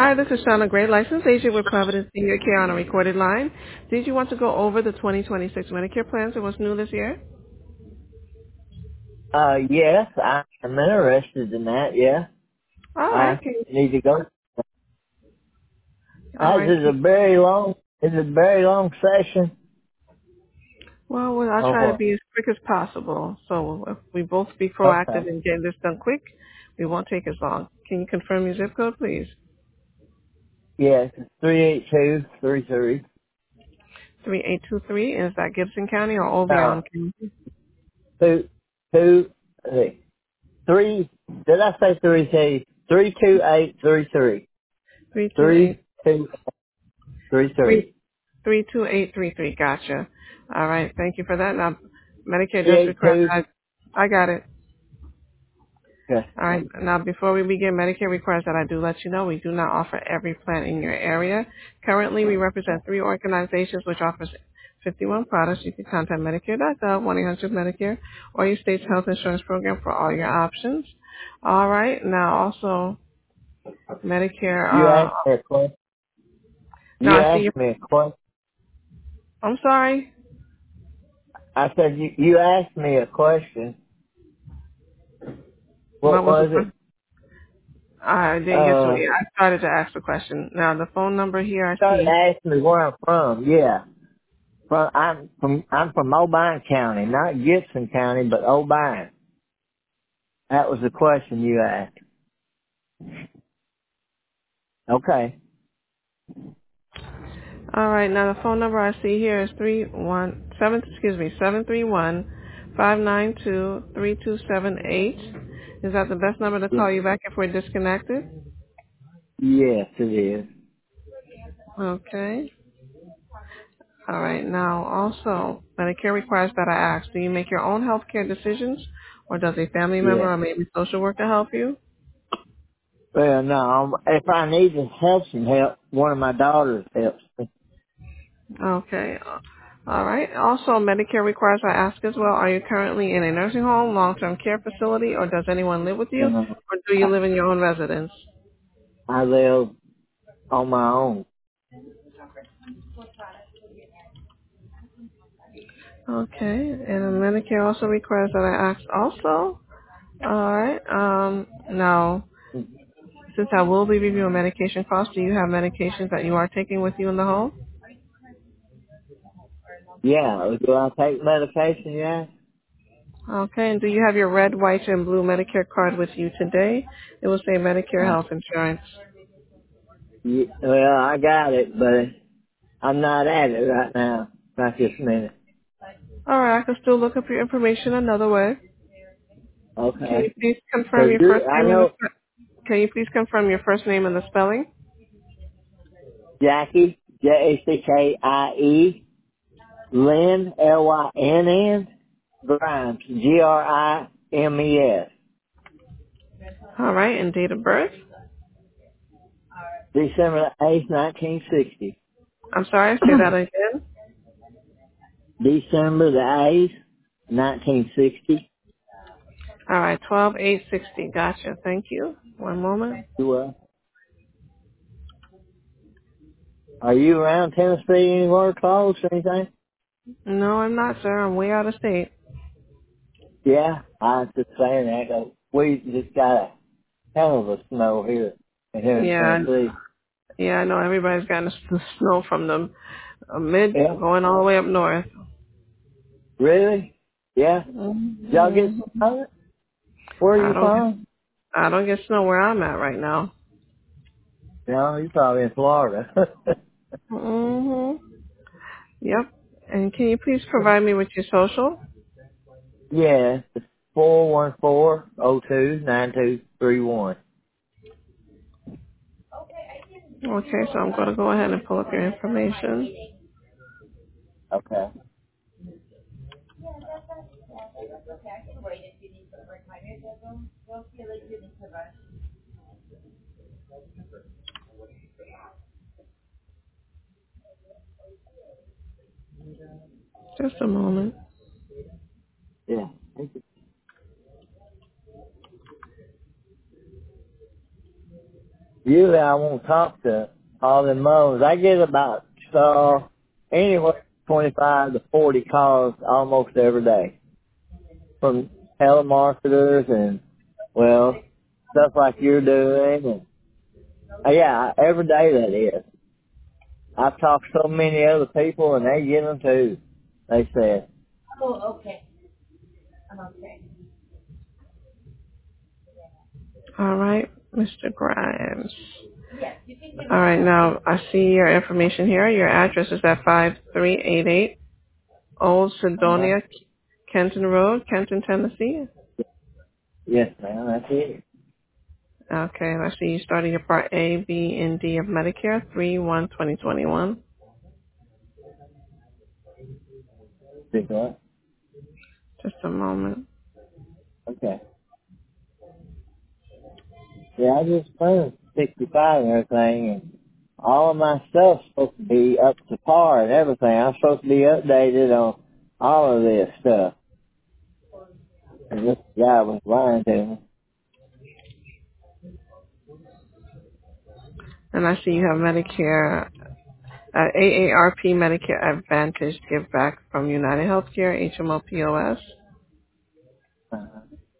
Hi, this is Shauna Gray, licensed agent with Providence Senior Care on a recorded line. Did you want to go over the 2026 Medicare plans and what's new this year? Yes, I'm interested in that, yeah. All right. I need to go. All right. It's a very long session. Well, I'll Oh, try to what? be as quick as possible. So if we both be Okay. proactive and get this done quick, we won't take as long. Can you confirm your zip code, please? Yes, it's 38233. 3823. Is that Gibson County or Obion No, County? two, two, three, did I say 32833? 328 3233. 32833. Gotcha. All right. Thank you for that. Now, Medicare just requires, 382, I got it. yes, All right. Now, before we begin, Medicare requires that I do let you know we do not offer every plan in your area. Currently, we represent three organizations which offers 51 products. You can contact Medicare.gov, 1-800-Medicare, or your state's health insurance program for all your options. All right. Now, also, Medicare, you asked me a question. now You I see you. asked me a question. I'm sorry. I said, you asked me a question. What What was the was question? it? I didn't get to it. I started to ask the question. Now, the phone number here I Started see. asking me where I'm from. Yeah, I'm from O'Brien County, not Gibson County, but O'Brien. That was the question you asked. Okay. All right. Now, the phone number I see here is 732-392-3278. Is that the best number to Yeah. call you back if we're disconnected? Yes, it is. Okay. All right. Now, also, Medicare requires that I ask, do you make your own health care decisions, or does a family member Yeah. or maybe social worker help you? Well, no, if I need to have some help, one of my daughters helps me. Okay. All right. Also, Medicare requires I ask as well, are you currently in a nursing home, long-term care facility, or does anyone live with you, Uh, or do you I, live in your own residence? I live on my own. Okay. And Medicare also requires that I ask also. All right. Now, since I will be reviewing medication costs, do you have medications that you are taking with you in the home? Yeah, do I take medication, yeah? Okay. And do you have your red, white, and blue Medicare card with you today? It will say Medicare Uh, Health Insurance. well, I got it, but I'm not at it right now. Not this minute. All right. I can still look up your information another way. Can Okay. you please confirm Cause your first I name and the know Can you please confirm your first name and the spelling? Jackie, Jackie, Lynn, Lynn, Grimes, Grimes, All right. And date of birth? December 8th, 1960. I'm sorry. Say that again. December the 8th, 1960. All right. 12/8/60. Gotcha. Thank you. One moment. Are you around Tennessee anywhere close or anything? No, I'm not, sir. I'm way out of state. Yeah, I was just saying that. 'Cause we just got a hell of a snow here in Yeah, Tennessee. yeah, I know everybody's gotten the snow from the mid Yeah, going all the way up north. really? Yeah. Y'all get hmm snow? Where are I you don't get from? I don't get snow where I'm at right now. No, you're probably in Florida. hmm Yep. And can you please provide me with your social? Yeah, it's 414-02-9231. Okay, so I'm going to go ahead and pull up your information. Okay. Just a moment. Yeah. usually I won't talk to all the moms. I get about anywhere 25 to 40 calls almost every day from telemarketers and, well, stuff like you're doing. And, yeah, every day that is. I've talked to so many other people and they get them too, they said. All right, Mr. Grimes. All right, now I see your information here. Your address is at 5388 Old Uh-huh. Sedonia, Kenton Road, Kenton, Tennessee. Yes, ma'am, that's it. Okay, and I see you starting your Part A, B, and D of Medicare, 3/1/2021. Big what? Just a moment. Okay. Yeah, I just turned 65 and everything, and all of my stuff's supposed to be up to par and everything. I'm supposed to be updated on all of this stuff. And this guy was lying to me. And I see you have Medicare, AARP Medicare Advantage Give Back from United Healthcare, HMO POS. Uh-huh.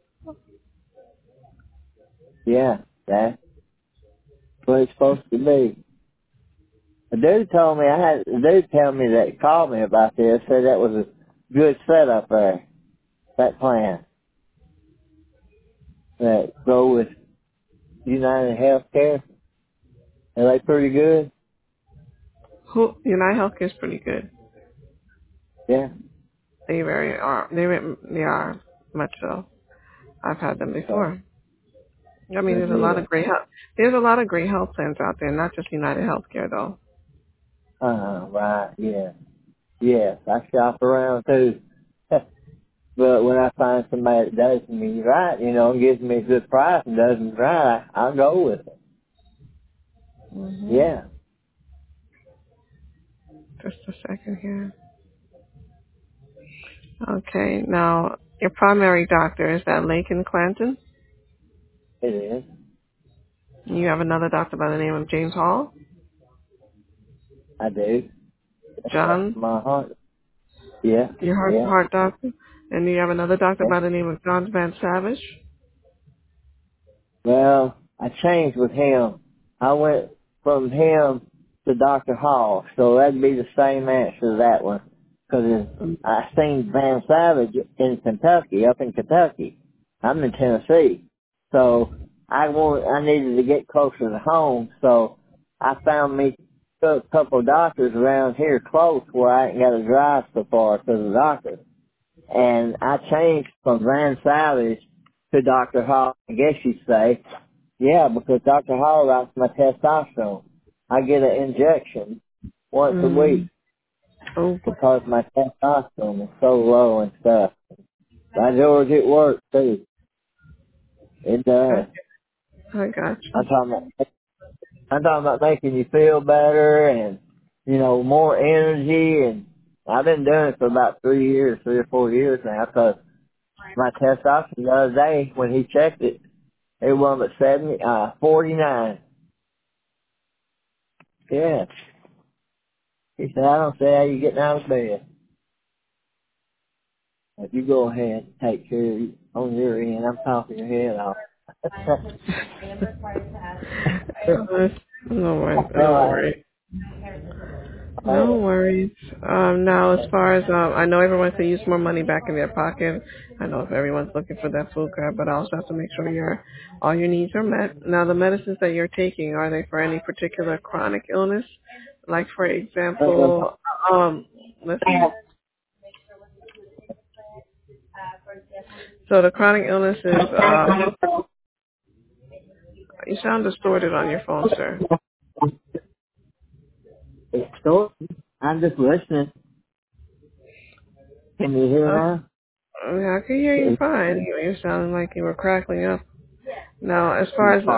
Yeah, that's what it's supposed to be. A dude told me, that called me about this, said that was a good setup there, that plan. That go with United Healthcare. Are they pretty good? United Healthcare is pretty good. Yeah. They very are. They are much so. I've had them So, before. I mean, good there's a lot deal. of great health. There's a lot of great health plans out there, not just United Healthcare though. Right, yeah. Yes, I shop around too. But when I find somebody that does me right, and gives me a good price and does me right, I'll go with it. Mhm. Yeah. Just a second here. Okay. Now, your primary doctor is that Lake and Clanton. It is. You have another doctor by the name of James Hall. I do. That's John, my heart. Yeah. your Yeah. heart doctor, and you have another doctor Yeah. by the name of John Van Savage. Well, I changed with him. I went from him to Dr. Hall, so that'd be the same answer to that one. Because I seen Van Savage in Kentucky, up in Kentucky. I'm in Tennessee. So I needed to get closer to home, so I found me a couple of doctors around here close where I ain't got to drive so far to the doctor. And I changed from Van Savage to Dr. Hall, I guess you'd say. Yeah, because Dr. Hall writes my testosterone. I get an injection once a week Oh, because my testosterone is so low and stuff. By George, it works too. It does. I got you. I'm talking about making you feel better and, more energy, and I've been doing it for about 3 or 4 years now, because my testosterone the other day, when he checked it, it was at 49. Yeah. He said, I don't see how you getting out of bed. If you go ahead and take care of on your end, I'm talking your head off. No worries. All No right. worries. All No right. worries. Now, as far as I know, everyone could use more money back in their pocket. I know if everyone's looking for that food grab, but I also have to make sure all your needs are met. Now, the medicines that you're taking, are they for any particular chronic illness? Like, for example, listen. So the chronic illness is you sound distorted on your phone, sir. It's short. I'm just listening. Can you hear Okay. now? I can hear you fine. You're sounding like you were crackling up. Now, as far as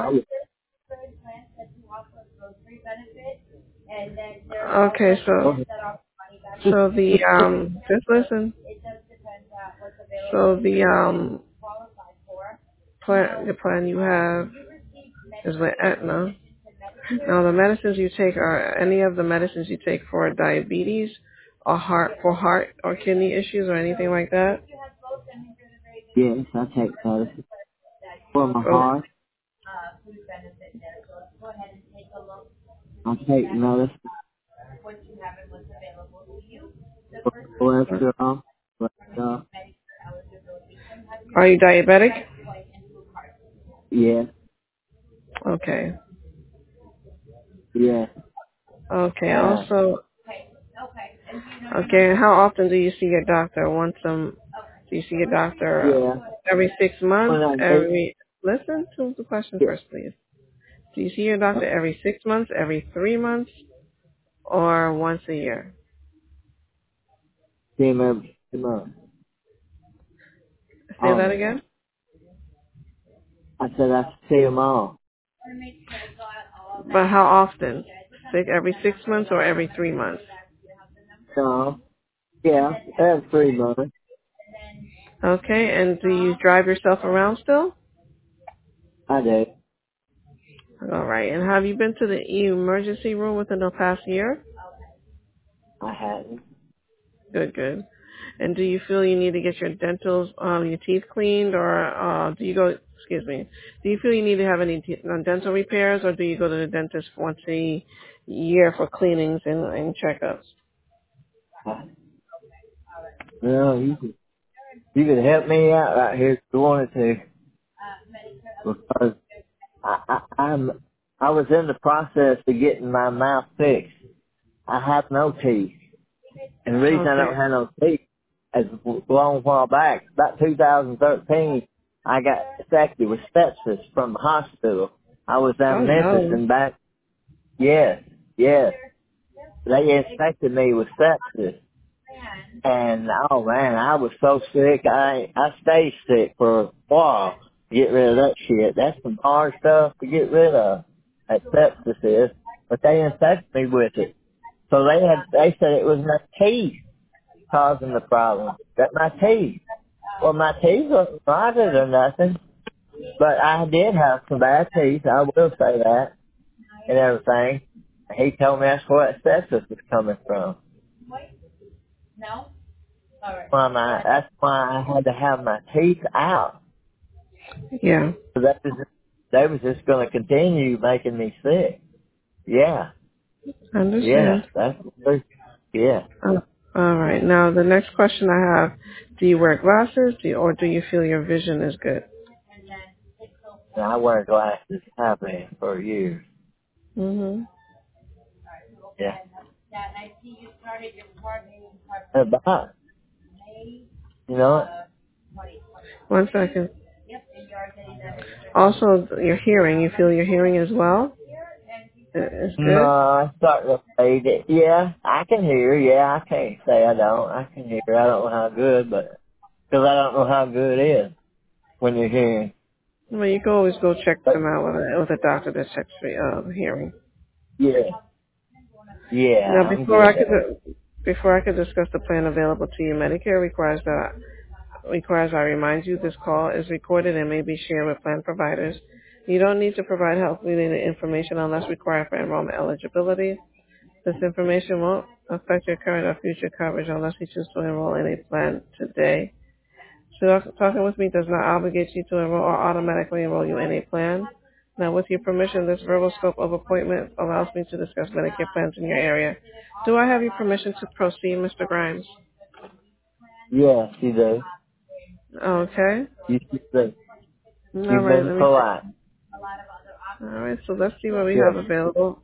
okay, so the just listen. So the plan you have is with Aetna. Now, the medicines you take are any of the medicines you take for diabetes or heart or kidney issues or anything like that? Yes, I take medicine for my Oh, heart. I take medicine for cholesterol. But, are you diabetic? yeah, Okay. yeah. Okay. Also, okay. And how often do you see your doctor? Do you see your doctor Yeah. every 6 months? When I make Listen to the question it, first, please. Do you see your doctor every 6 months, every 3 months, or once a year? see him every month. Say Oh, that again. I said I see him all. But how often? Every 6 months or every 3 months? No, yeah, every 3 months. Okay. And do you drive yourself around still? I do. All right. And have you been to the emergency room within the past year? I hadn't. Good, good. And do you feel you need to get your teeth cleaned, or do you feel you need to have any dental repairs, or do you go to the dentist once a year for cleanings and checkups? No, you could help me out right here if you wanted to, because I was in the process of getting my mouth fixed. I have no teeth, and the reason I Okay. don't have no teeth is a long while back, about 2013, I got infected with sepsis from the hospital. I was Oh in Memphis no. and back. Yes, yes, they infected me with sepsis. And oh man, I was so sick. I stayed sick for a while to get rid of that shit. That's some hard stuff to get rid of. That sepsis is. But they infected me with it. So they said it was my teeth causing the problem. That my teeth. Well, my teeth wasn't rotted or nothing. But I did have some bad teeth. I will say that and everything. He told me that's where that sepsis was coming from. That's why I had to have my teeth out. Yeah. So they was just going to continue making me sick. Yeah, I understand. yeah, that's the truth. Yeah. All right. Now the next question I have: do you wear glasses, or do you feel your vision is good? And I wear glasses. I've been for years. Mhm. Yeah. About, you know, 1 second. Also, your hearing. You feel your hearing as well? Is no, good. I start to fade it. Yeah, I can hear. Yeah, I can't say I don't. I can hear. I don't know how good, but because I don't know how good it is when you're hearing. Well, you can always go check But them out with a doctor that checks for hearing. yeah, yeah, Now, I'm good though. before I could discuss the plan available to you, Medicare requires I remind you this call is recorded and may be shared with plan providers. You don't need to provide health-related information unless required for enrollment eligibility. This information won't affect your current or future coverage unless you choose to enroll in a plan today. So talking with me does not obligate you to enroll or automatically enroll you in a plan. Now, with your permission, this verbal scope of appointment allows me to discuss Medicare plans in your area. Do I have your permission to proceed, Mr. Grimes? Yes, you do. Okay. You should be. All You've right, been let me see. polite. All right, so let's see what we have Yeah. available.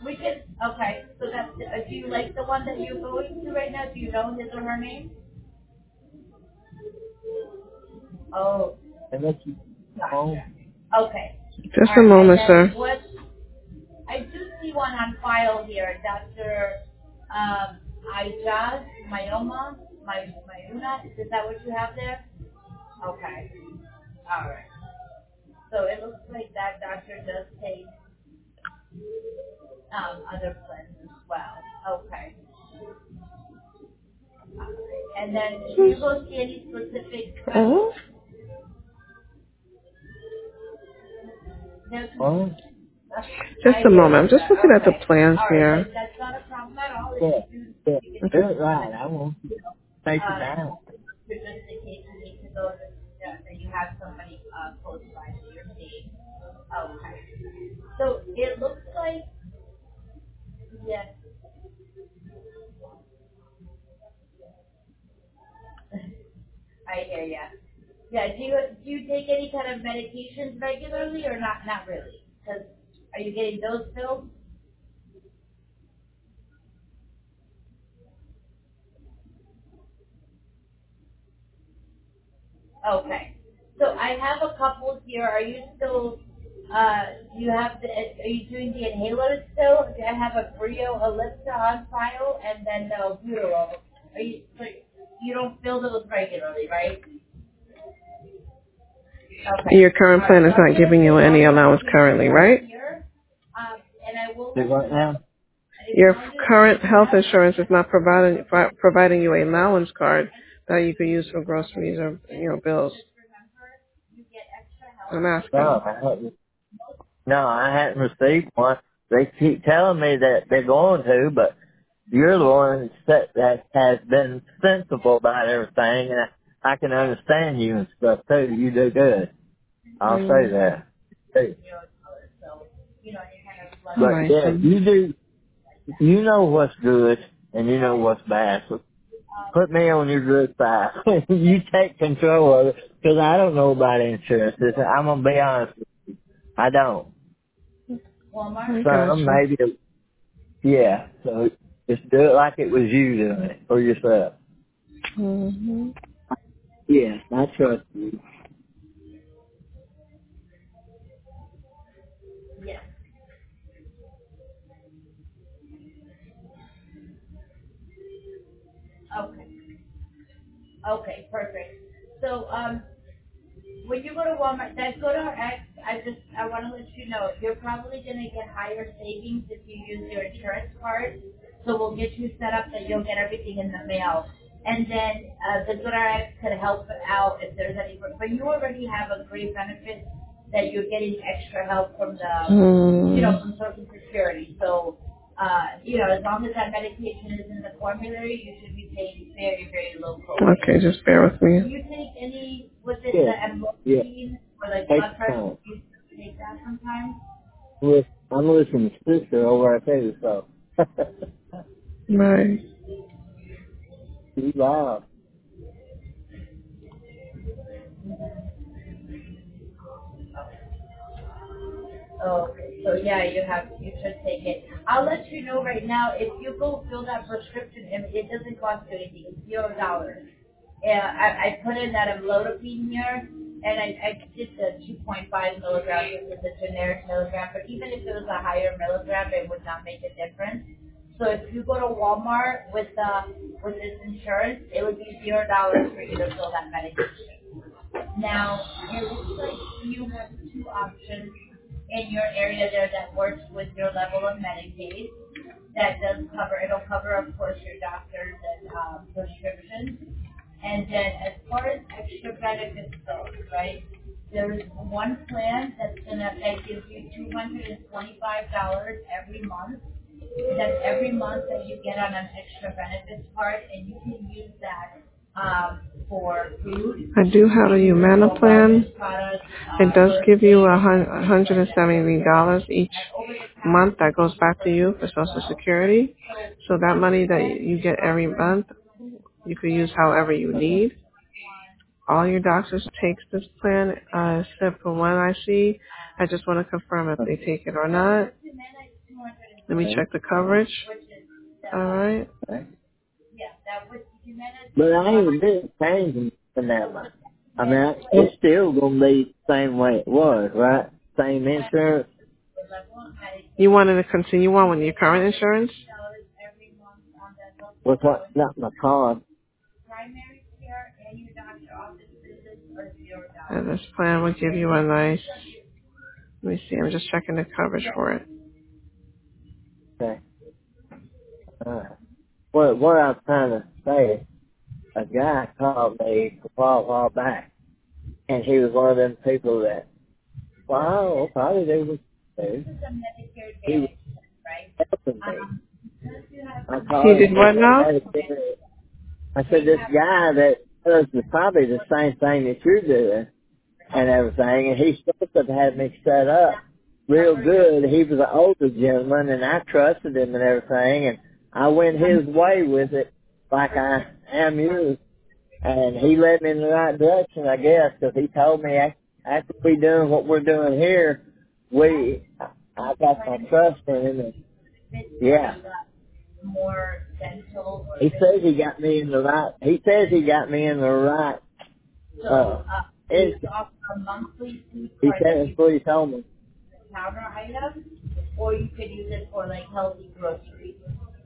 We can, okay, so that's, do you like the one that you're going to right now? Do you know his or her name? Oh, Unless you home. gotcha. Okay. Just All a right, and moment, then sir. what, I do see one on file here, Dr. Ijaz, Mayuna, is that what you have there? Okay, all right. So it looks like that doctor does take, other plans as well. Okay. All right. And then, do you go see any specific Oh, no, Huh? just I a hear moment. I'm you, just sir. looking at the Okay. plans All right. here. That's not a problem at all. Yeah. If you Yeah. do get Do Okay. it right. I won't take it uh, down. just in case you need to go, that you have somebody close by to your seeing. Okay. So it looks like, yes, I hear ya. Yeah. Do you take any kind of medications regularly or not? Not really. Because are you getting those pills? Okay. So I have a couple here. Are you still, are you doing the inhaler still? I have a Brio Ellipta on file and then the Albuterol. So you don't fill those regularly, right? Okay. Your current All plan right. is So I'm not going to giving you take any all the allowance currently, medications right? here, and I will Do let what you know. now? Your As long as current you health have, insurance is not providing you a allowance card that you could use for groceries or bills. you get extra help. I'm No, asking. I haven't. No, I hadn't received one. They keep telling me that they're going to, but you're the one that has been sensible about everything, and I can understand you and stuff too. You do good. I'll say Mm. that. Hey. So, you kind of All But right. yeah, So, you do. You know what's good and you know what's bad. So put me on your good side. You take control of it because I don't know about insurance. I'm gonna be honest. I don't. Walmart. I got Some you. maybe. Yeah. So just do it like it was you doing it for yourself. Mm-hmm. Yeah, I trust you. Yes. Okay. Okay, perfect. So, when you go to Walmart, that GoodRx, I want to let you know, you're probably going to get higher savings if you use your insurance card. So we'll get you set up that you'll get everything in the mail. And then, the GoodRx could help out if there's any, but you already have a great benefit that you're getting extra help from from Social Security. So, as long as that medication is in the formulary, you should be paying very, very low copay. Okay, just bear with Do me. you take any, was it Yeah. the Yeah. amlodipine or like Take blood your pressure? time. Do you take that sometimes? I'm listening to sister over at too, so. Right. She's loud. Oh, okay. So yeah, you should take it. I'll let you know right now, if you go fill that prescription, and it doesn't cost you anything, it's $0. Yeah, I put in that amlodipine here, and I did the 2.5 milligrams, which is a generic milligram, but even if it was a higher milligram, it would not make a difference. So if you go to Walmart with this insurance, it would be $0 for you to fill that medication. Now, it looks like you have two options in your area there that works with your level of Medicaid. That does cover, it'll cover, of course, your doctors and prescriptions. And then as far as extra benefits goes, right, there's one plan that gives you $225 every month. That's every month that you get on an extra benefits card, and you can use that for food, I do have a Humana plan. products, It does give you birthdays, $170 each month that goes back to you for Social Security. So that money that you get every month, you can use however you need. All your doctors takes this plan, except for one I see. I just want to confirm if they take it or not. Let me check the coverage. All right. Okay. But I ain't been changing for that much. I mean, it's still gonna be the same way it was, right? Same insurance. You wanted to continue on with your current insurance? With what? Not my car. And this plan will give you a nice, let me see, I'm just checking the coverage for it. Okay. What I was trying to say, a guy called me a while back, and he was one of them people that, wow, probably they was do. He was helping me. I He called did him. what now? I said, this guy that does probably the same thing that you're doing and everything, and he's supposed to have had me set up real good. He was an older gentleman, and I trusted him and everything, and I went his way with it like I am you. And he led me in the right direction, I guess, because he told me after we doing what we're doing here, I got my trust in him. And, yeah. He says he got me in the right. He says he got me in the right. He said it's what he told me. Counter items, or you could use it for like healthy groceries.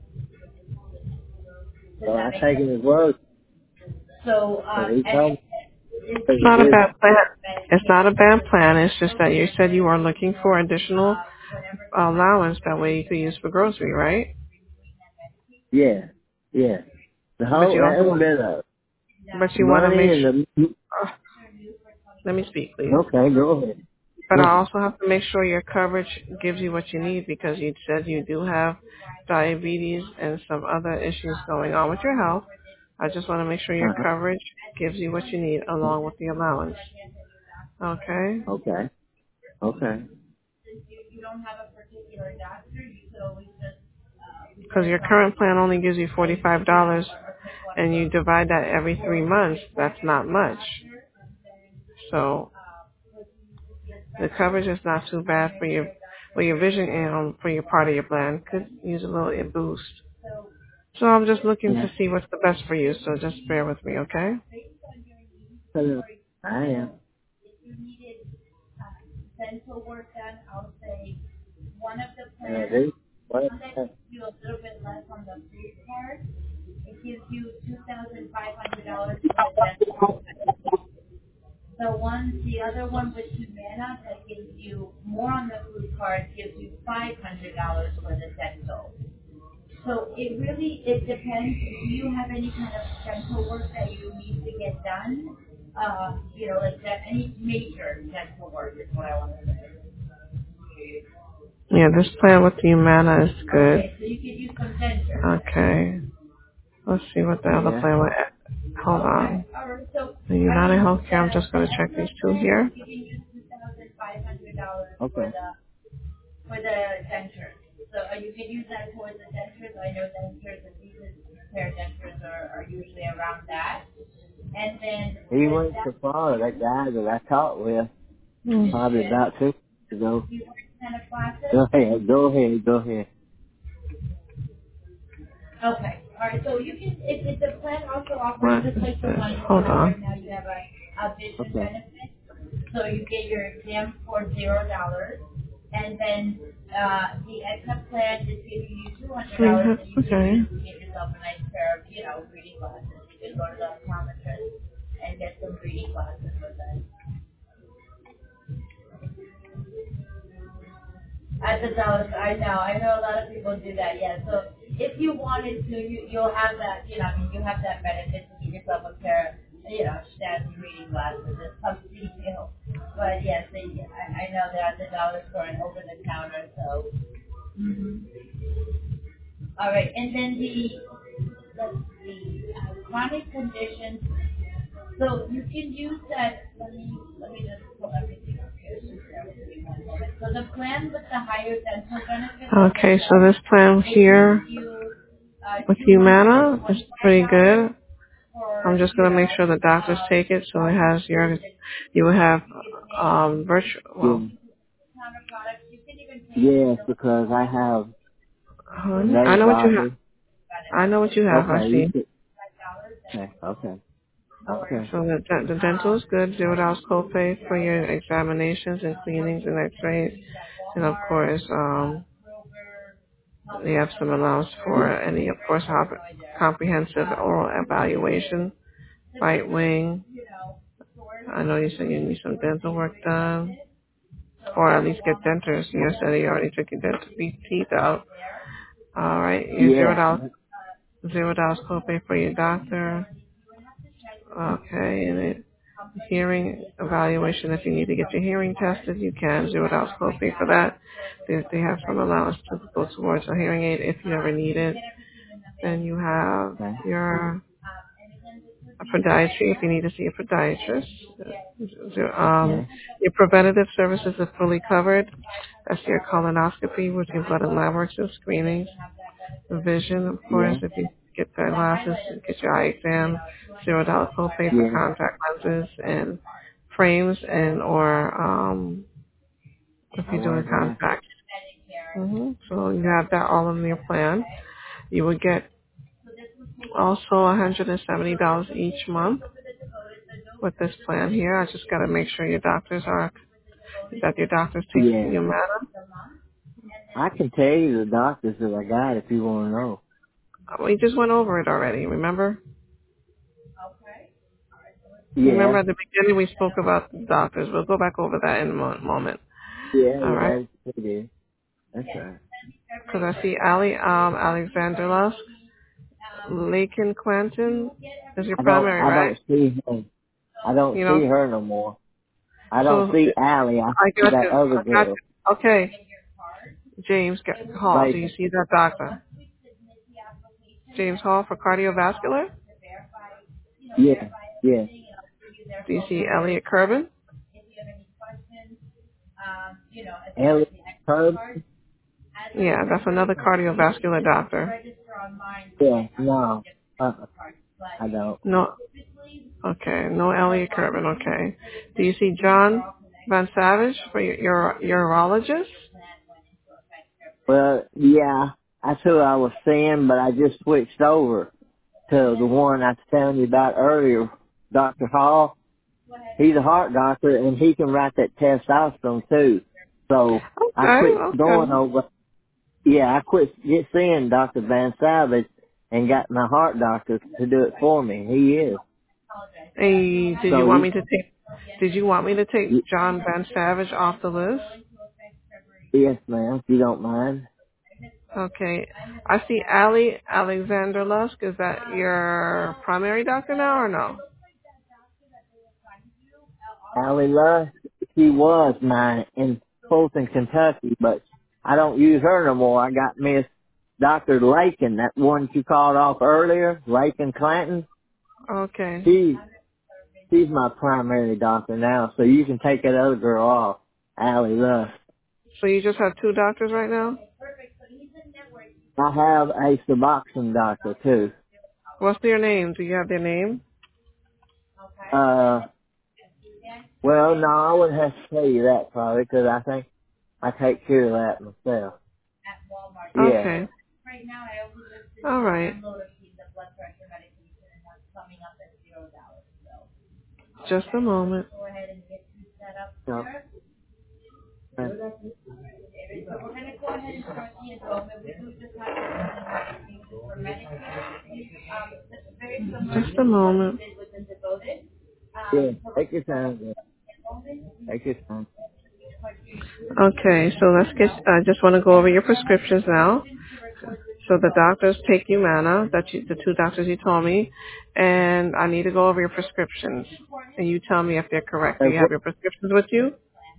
So I take him his word. So he told me. It's not a bad plan. It's not a bad plan. It's just that you said you were looking for additional allowance that way you could use for grocery, right? Yeah. The whole but you want to make sure. Let me speak, please. Okay, go ahead. But I also have to make sure your coverage gives you what you need because you said you do have diabetes and some other issues going on with your health. I just want to make sure your coverage gives you what you need along with the allowance. Okay? Okay. Because your current plan only gives you $45 and you divide that every 3 months, that's not much. So the coverage is not too bad for your vision and for your part of your plan. Could use a little boost. So I'm just looking to see what's the best for you. So just bear with me, okay? I am. Dental work done, I'll say one of the plans gives you a little bit less on the food card. It gives you $2,500 for the dental. The other one with Humana that gives you more on the food card gives you $500 for the dental. So it depends. Do you have any kind of dental work that you need to get done? Like that, any major dental work is what I want to say. Yeah, this plan with the Humana is good. Okay, so you could use some denture. Okay. Let's see what the other plan was. Hold on. The United Healthcare, I'm just going to check these two here. You can use $2,500 for the dentures. So you can use that towards the dentures. I know dentures, the decent pair of dentures are usually around that. And then he went so far, that guy that I talked with, probably about 2 weeks ago. You work Santa classes? Go ahead. Okay. All right. So you can, if the plan also offers just like the one Hold on. right now, you have a vision benefit. So you get your exam for $0, and then the EdCap plan is giving you $200, and you can get yourself a nice pair of reading glasses. You can go to the optometrist and get some reading glasses for them. At the dollars, I know a lot of people do that, yeah. So if you wanted to, you'll have that, you have that benefit to get yourself a pair of, fancy reading glasses. It's tough to deal. But yes, I know they're at the dollar store and over the counter, so. All right, and then let's see, chronic conditions. So you can use that, let me just pull everything up here. So the plan with the higher dental benefits. Okay, so this plan here with Humana is pretty good. I'm just going to make sure the doctors take it so it has you will have virtual. Yes, because I have I Those know what you have. doctors. I know what you have. I Okay, you see. could, okay. So the dental is good. $0 copay for your examinations and cleanings and X-rays, and of course, they have some allowance for any, of course, comprehensive oral evaluation, right wing. I know you said you need some dental work done, or at least get dentures. You said you already took your dental teeth out. All right, your Yeah. $0 copay for your doctor. Okay, and hearing evaluation. If you need to get your hearing tested, you can. $0 copay for that. They have some allowance to go towards a hearing aid if you ever need it. Then you have Okay. your podiatry if you need to see a podiatrist. Okay. Your preventative services are fully covered. That's your colonoscopy, which is blood and lab works and screenings. Vision, of course, Yeah. if you get the glasses, get your eye exam, $0 copay for Yeah. contact lenses and frames and or if I you're wear doing glasses. contacts. So you have that all in your plan. You would get also $170 each month with this plan here. I just got to make sure your doctors are that your doctors take Yeah. your matter. I can tell you the doctors that I got if you want to know. We just went over it already. Remember? Remember Yeah. at the beginning we spoke about the doctors. We'll go back over that in a moment. Yeah, All right. yeah, they did. That's right. Because I see Alexander Lusk, Lakin Quentin is your primary, I right? don't see her. I don't You know. see her no more. I don't So see Allie. I I see got that you. other I got girl. you. Okay. James Hall. Do Like, you see that doctor? James Hall for cardiovascular. yeah, yeah. Do you see Elliot Kerbin? Ellie, her, Yeah, that's another cardiovascular doctor. yeah, no. I don't. No, okay, no Elliot Kerbin. Okay. Do you see John Van Savage for your urologist? Well, yeah, that's who I was seeing, but I just switched over to the one I was telling you about earlier, Dr. Hall. He's a heart doctor, and he can write that testosterone too. So I Okay, quit going okay. over. Yeah, I quit seeing Dr. Van Savage and got my heart doctor to do it for me. He is. Hey, So Did you want me to take you John Van Savage off the list? yes, ma'am, if you don't mind. Okay. I see Alexander Lusk. Is that your primary doctor now or no? Allie Lusk, she was mine in Fulton, Kentucky, but I don't use her no more. I got Miss Dr. Lakin, that one you called off earlier, Lakin Clanton. Okay. She's my primary doctor now, so you can take that other girl off, Allie Lusk. So you just have two doctors right now? I have a Suboxone doctor too. What's their name? Do you have their name? Uh, well, no, I wouldn't have to tell you that probably, because I think I take care of that myself. Yeah. Okay. All right. Just a moment. No. Just a moment. Yeah, take your time. Yeah. Take your time. Okay, so I just want to go over your prescriptions now. So the doctors take Humana, the two doctors you told me, and I need to go over your prescriptions. And you tell me if they're correct. Do you have your prescriptions with you?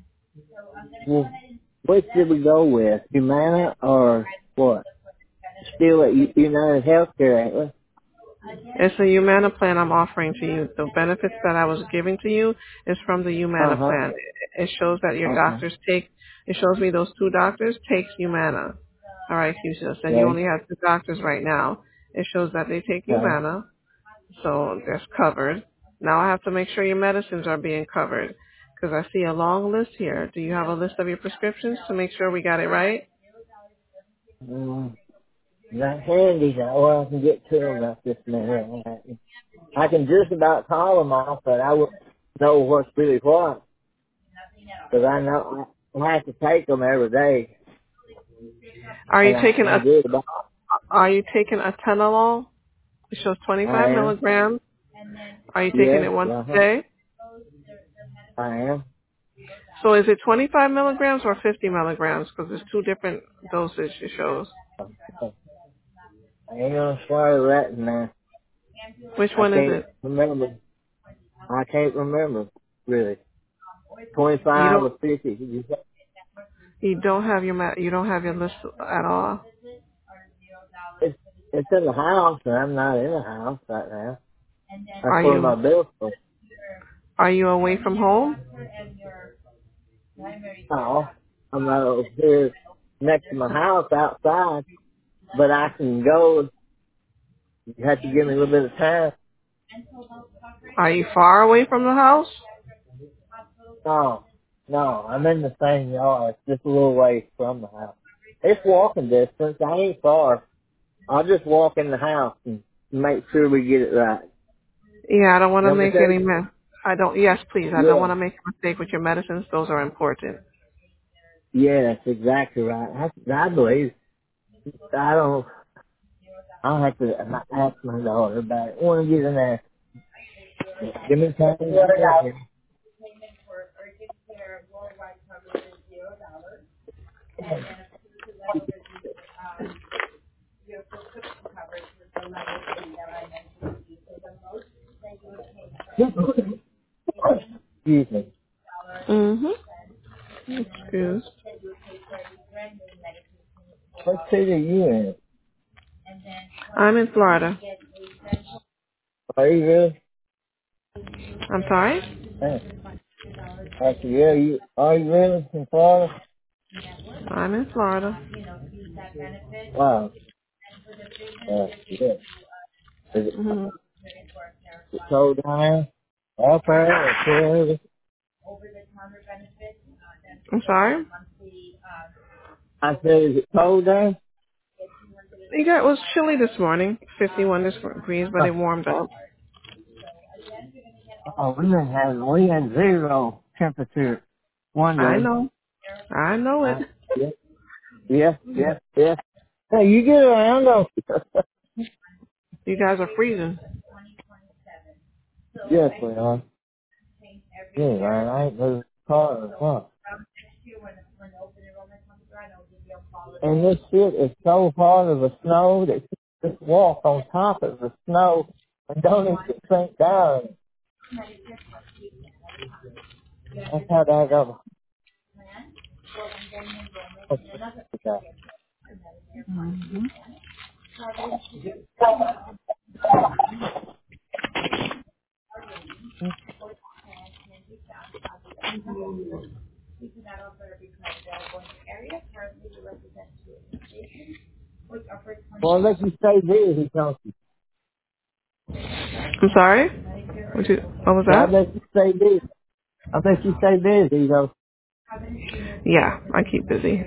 Which did we go with? Humana or what? Still at United Healthcare, ain't we? It's a Humana plan I'm offering to you. The benefits that I was giving to you is from the Humana Uh-huh. plan. It shows that your Okay. doctors it shows me those two doctors take Humana. All right, Fuchsia. And you Okay. only have two doctors right now. It shows that they take Okay. Humana, so that's covered. Now I have to make sure your medicines are being covered because I see a long list here. Do you have a list of your prescriptions to make sure we got it right? not handy now where I can get to them at this minute. I can just about call them off, but I wouldn't know what's really what. Because I know I have to take them every day. Are you And taking I did about, atenolol? It shows I 25 am. milligrams. Are you taking Yes, it once a day? I am. So is it 25 milligrams or 50 milligrams? Because there's two different dosage it shows. I ain't gonna swear that, man. Which I one is can't it? remember. I can't remember, really. You 25 don't or 50. you don't have you don't have your list at all. It's in the house, and I'm not in the house right now. That's Are where you my bill's from. are you away from home? No, I'm not over here next to my house outside, but I can go. You have to give me a little bit of time. Are you far away from the house? No, I'm in the same yard, just a little ways from the house. It's walking distance. I ain't far. I'll just walk in the house and make sure we get it right. Yeah, I don't want to Number make two? any mess. I don't. Yes, please. I don't Yeah. want to make a mistake with your medicines. Those are important. Yeah, that's exactly right. I believe. I'll have to ask my daughter about it. I want to get in there. Give me time. Excuse me. Mhm. Excuse. What city are you in? I'm in Florida. Are you really? I'm sorry. Hey. I said, yeah, are you really in Florida? I'm in Florida. Wow. Yeah. Is Mhm. it cold down there? Okay, okay. I'm sorry. I said, is it cold there? It was chilly this morning, 51 degrees, but it warmed up. Oh, we had 0 temperature one I day. know. I know it. Yeah, yeah. Hey, you get around, don't you? You guys are freezing. Yes, we are. Yeah, man, I ain't moved car, huh? And this shit is so hard of a snow that you just walk on top of the snow and don't even sink down. That's how that goes. Okay. Well, unless you stay busy, he tells you. I'm sorry. What was God that? lets you stay busy. Unless you stay busy, you know. Yeah, I keep busy.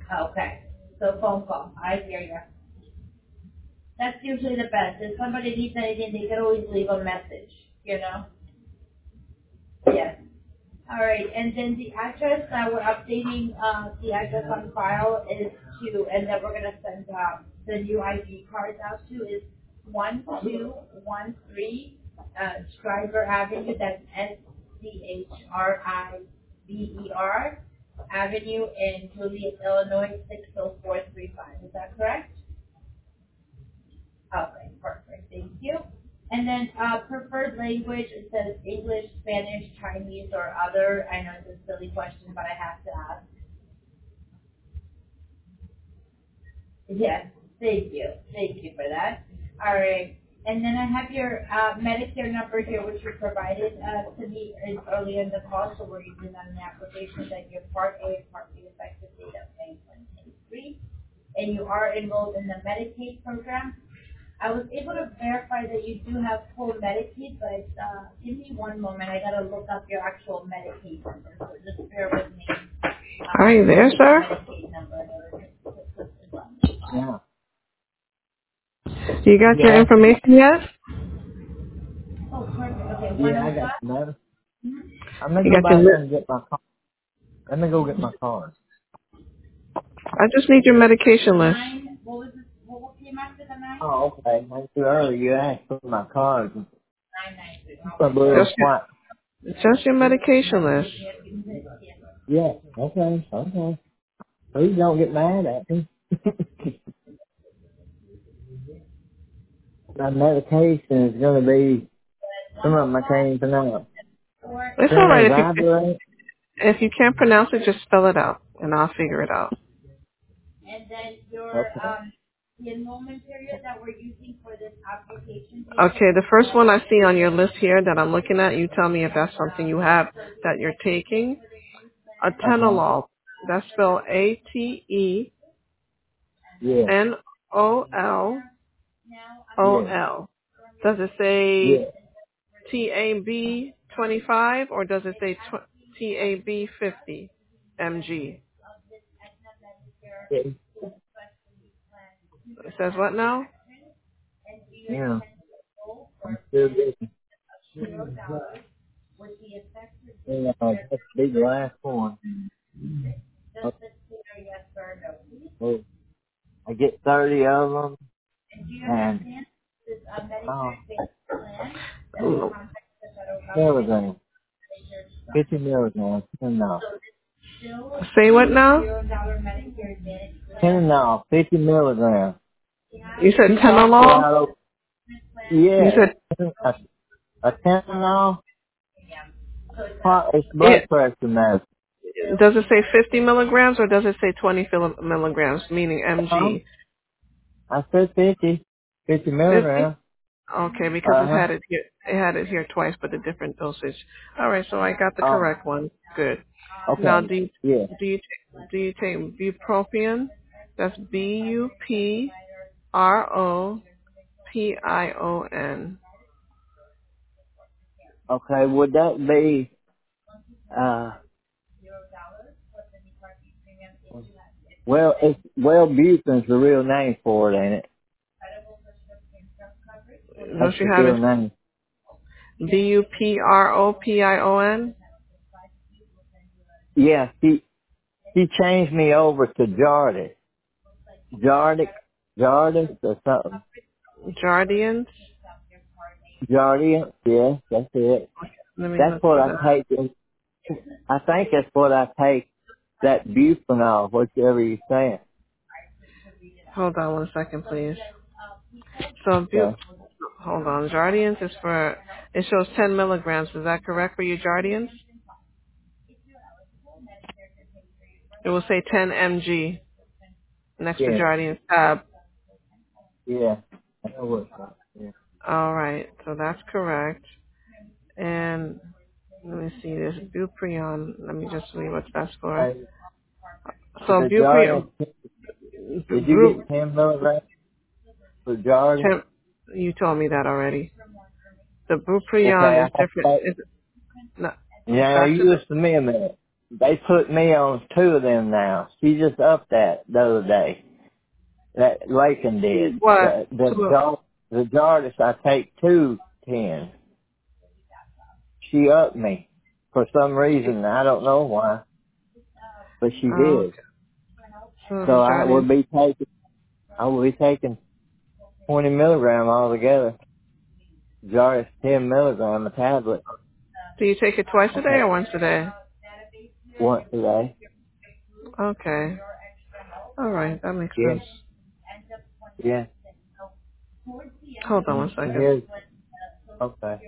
Okay. So phone call. I hear you. That's usually the best. If somebody needs anything, they can always leave a message, you know? Yes. All right. And then the address that we're updating, the address on file is to, and that we're going to send the new ID cards out to is 1213 Stryber Avenue. That's SCHRIBER Avenue in Juliet, Illinois 60435. Is that correct? Okay, perfect. Thank you. And then preferred language, it says English, Spanish, Chinese, or other. I know it's a silly question, but I have to ask. Yes, thank you. Thank you for that. All right. And then I have your Medicare number here, which you provided to me early in the call, so we're using that in the application that your Part A and Part B effective date of May 2023. And you are enrolled in the Medicaid program. I was able to verify that you do have full Medicaid, but give me one moment. I gotta look up your actual Medicaid number, so just bear with me. Are you there, sir? Medicaid number in order to put this on. Yeah. You got your Yeah. information yet? Oh, perfect. Okay, Yeah, I 105. got some other. I'm gonna You go got your back list? and get my car. Let me go get my card. I just need your medication list. What was it? What came after the 9? Oh, okay. Thank you earlier. You asked for my card. 993. A blue and white. Just your medication list. Yeah. Okay. Okay. Please don't get mad at me. My medication is gonna be some of them I can't even pronounce. It's all right Cinnamon. if you can't pronounce it, just spell it out, and I'll figure it out. And then your Okay. the enrollment period that we're using for this application. Okay, the first one I see on your list here that I'm looking at, you tell me if that's something you have that you're taking. Atenolol. That's spelled Yeah. ATENOLOL. Yeah. Does it say Yeah. TAB 25 or does it say TAB 50 mg? Yeah. It says what now? Yeah. I'm still getting. Yeah, that's be the last one. Oh, I get 30 of them, and Ooh. milligrams, 50 milligrams, no. Say what now? 50 milligrams. You said Tenolol? You Yeah, said a Tylenol. It's blood it. pressure medicine. Does it say 50 milligrams or does it say 20 milligrams, meaning mg? I said 50 50? milligrams. Okay, because it had it here. It had it here twice, but a different dosage. All right, so I got the correct one. Good. Now, Okay. do you Yeah. take bupropion? That's bupropion. Okay. Would that be it's Wellbuten's the real name for it, ain't it? That's Don't you the have real it? name. bupropion. Yeah. He changed me over to Jardis. Jardis or something. Jardians. Jardian. Yeah, that's it. Let me That's look what for I that. take. I think that's what I take. That Bupanol, whichever you're saying. Hold on one second, please. So, Okay. hold on. Jardians is for, it shows 10 milligrams. Is that correct for you, Jardians? It will say 10 mg next to Yeah. Jardians tab. Yeah. I know what's that. Yeah. All right, so that's correct. And let me see, this bupropion. Let me just see what that's for. Hey, So the bupropion, Jardian, did you get 10 milligrams for Jardian? you told me that already. The Okay, bupropion I is have to different. take. No, Yeah, back to you the. listen to me a minute. they put me on 2 of them now. She just upped that the other day. That Lakin did. What? The Jardis, I take 210. She upped me for some reason. I don't know why, but she Oh, did. so So the I will be taking 20 milligram altogether. Jardis 10 milligram a tablet. do you take it twice a day or once a day? Once a day. Okay. All right, that makes Yeah. sense. Yeah. Hold on one And second. here's, okay.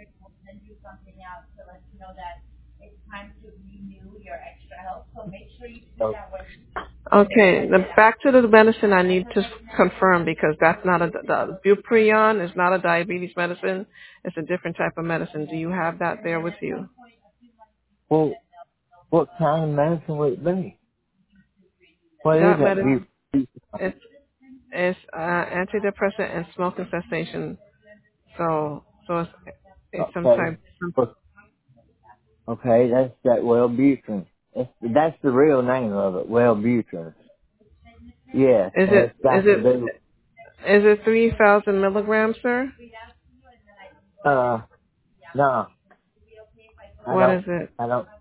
So, Okay, then back to the medicine I need to confirm because that's not the Buprion is not a diabetes medicine. It's a different type of medicine. Do you have that there with you? well, what kind of medicine would it be? What is That that? medicine it's antidepressant and smoking cessation. So it's some Okay. type. Okay, that's that Wellbutrin. That's the real name of it, Wellbutrin. Yes, Is and it it's got to do. 3,000 milligrams, sir? No, I What don't. is it? I don't.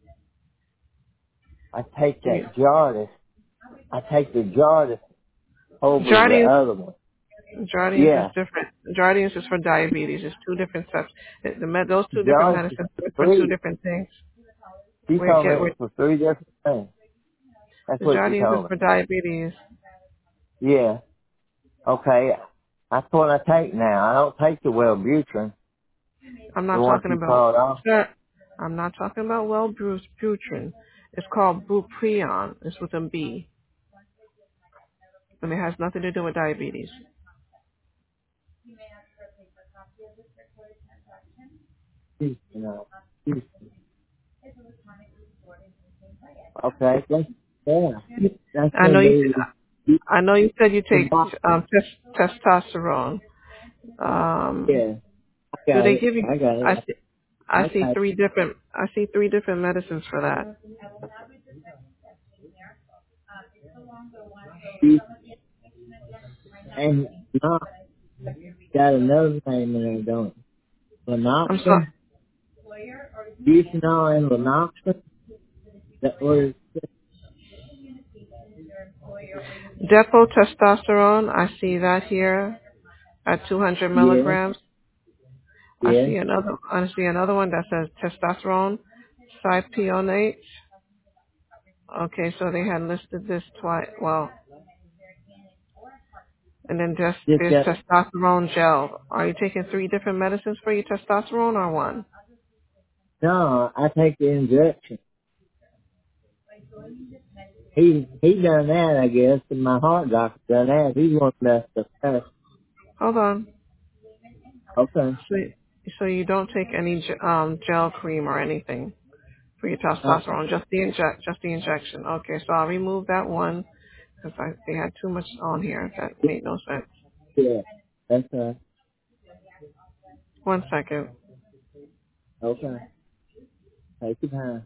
I take Do you, that Jardis. I take the Jardis over the Jardiance other one. Jardiance is Yeah, different. Jardiance is for diabetes. It's two different stuff. Those two different Jardis is medicines for are for two 3. different things. She We told me get it with was for 3 different things. That's the what she Jardiance is told me. for diabetes. Yeah. Okay. That's what I take now. I don't take the Wellbutrin, I'm the not one talking she about. called off. Sir, I'm not talking about Wellbutrin. It's called Buprion. It's with a B, and it has nothing to do with diabetes. You know. Okay. Yeah. That's I know gonna you. be I know you said you the take box. testosterone. Yeah. I Do got they it. give you? I got I it. see. I I see got three different. I see three different medicines for that. it. And not got another name in there, don't it? I'm sorry. Lanoxin? Butanol and Lanoxin? That was, Depo testosterone. I see that here at 200 yeah, milligrams. I yeah. see another. I see another one that says testosterone, cypionate. Okay, so they had listed this twice. Well, and then just Just there's got, testosterone gel. Are you taking three different medicines for your testosterone or one? no, I take the injection. He done that, I guess, and my heart doctor done that. He wants us to test. Hold on. Okay. So, so you don't take any gel cream or anything for your Uh-uh. testosterone, just the injection. Okay, so I'll remove that one because they had too much on here that made no sense. Yeah. That's right. 1 second. Okay. Take your time.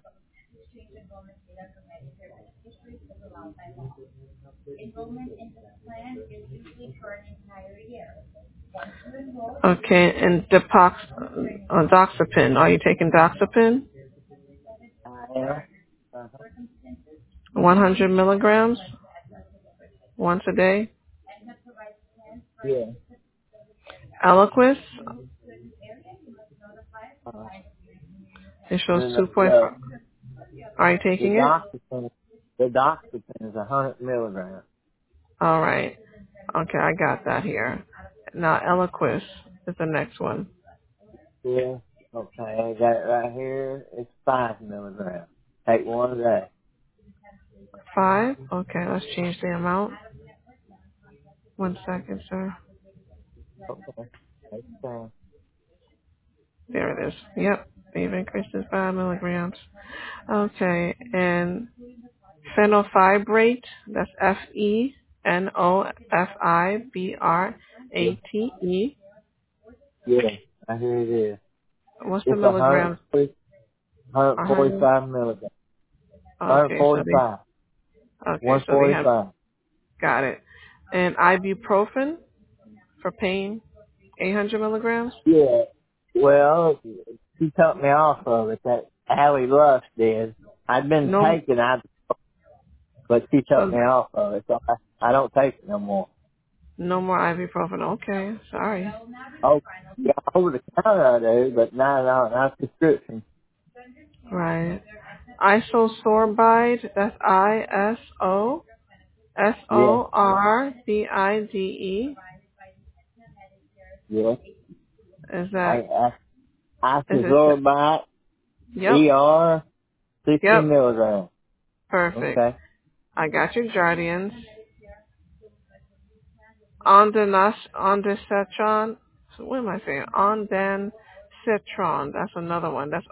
Okay, and Doxepin. Are you taking Doxepin? I am. Uh-huh. 100 milligrams once a day. Yeah. Eliquis. Uh-huh. It shows And then 2.5. Are you the taking it? Doxepin is 100 milligrams. All right. Okay, I got that here. Now Eliquis is the next one. Yeah. Okay, I got it right here. It's 5 milligrams. Take one a day. 5. Okay, let's change the amount. 1 second, sir. Okay. Take your time. There it is. Yep. They've increased to 5 milligrams. Okay, and fenofibrate. That's FENOFIBRATE. Yeah, I hear it is. What's the It's milligrams? 145 milligrams. Okay, so they 145. okay, so they have 145. got it. And ibuprofen for pain, 800 milligrams. Yeah. Well, she took me off of it. That Allie Lusk did. I'd been No, taking it, but she took so me off of it, so I don't take it no more. no more ibuprofen. Okay, sorry. Oh, yeah, over the counter I do, but not prescription. Right. Isosorbide. That's Yeah, ISOSORBIDE. yeah. Is that? I Is it? Isosorbide, Yep. 60 Yep. milligrams. Perfect. Okay. I got your Jardians. Ondansetron. So what am I saying? Ondansetron. That's another one. That's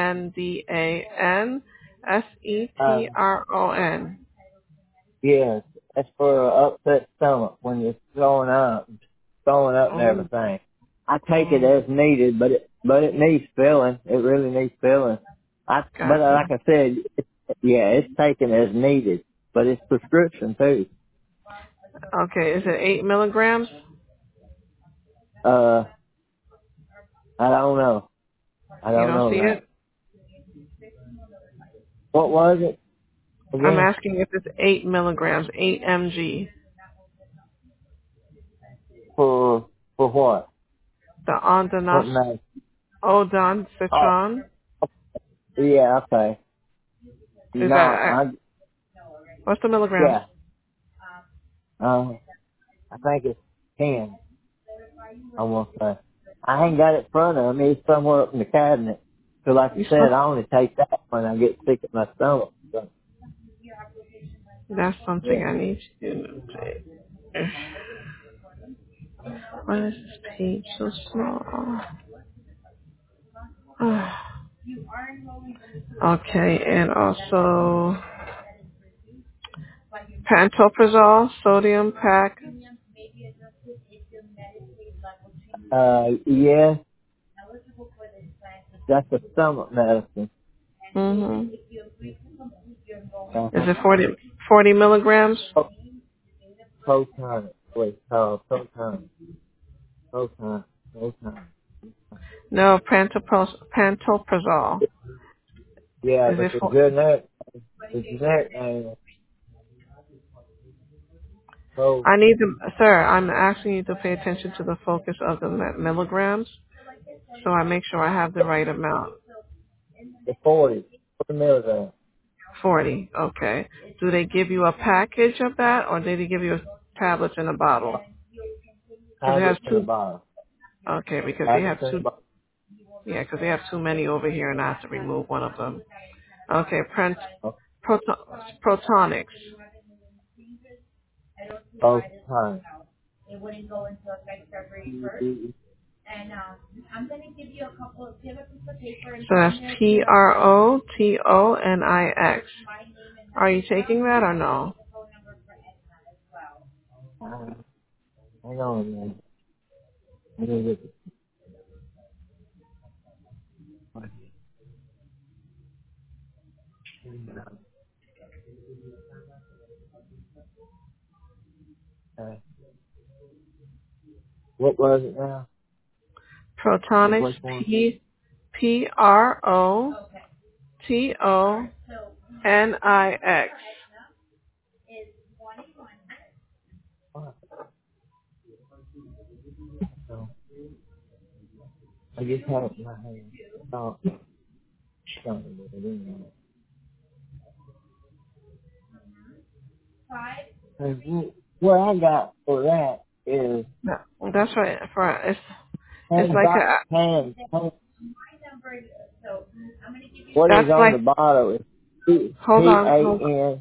ONDANSETRON. Yes, that's for upset stomach when you're throwing up and Oh, everything. I take it oh, as needed, but it needs filling. It really needs filling. But gotcha. like I said, it's taken as needed, but it's prescription too. Okay, is it 8 milligrams? Uh, I don't know. I You don't don't know see that. it? What was it I'm again? asking if it's 8 milligrams, 8 mg. For what? The What night? Oh, ondansetron. yeah, okay. Is No, that, what's the milligrams? yeah. Uh, I think it's 10. Almost. I ain't got it in front of me. It's somewhere up in the cabinet. So like I You said, supposed, I only take that when I get sick at my stomach. So, that's something yeah. I need to do. Why is this page so small? Okay, and also pantoprazole, sodium pack. Yeah, that's a stomach medicine. Mhm. Is Uh-huh. it 40 milligrams? Oh, proton. Wait, proton. Proton. Proton. No, pantoprazole. Yeah, Is but it the for? generic name is I need the sir. I'm asking you to pay attention to the focus of the milligrams, so I make sure I have the right amount. the 40 milligrams. 40. Okay. Do they give you a package of that, or do they give you tablets in a bottle? Because it has Tablets in a two. bottle. Okay, because they have Tablets in a two. bottle. Yeah, because they have too many over here, and I have to remove one of them. Okay, Oh, protonics. proton. So that's PROTONIX. Are you taking that or no? Hang on a minute. Let me get what was it now? Protonics. Which one? PROTONIX. No, I just have it in my hand. Oh, something with it in there. What I got for that is No, that's right. For it's hand, like a hand, hand. What is that's on the like bottle is hold on. PAN.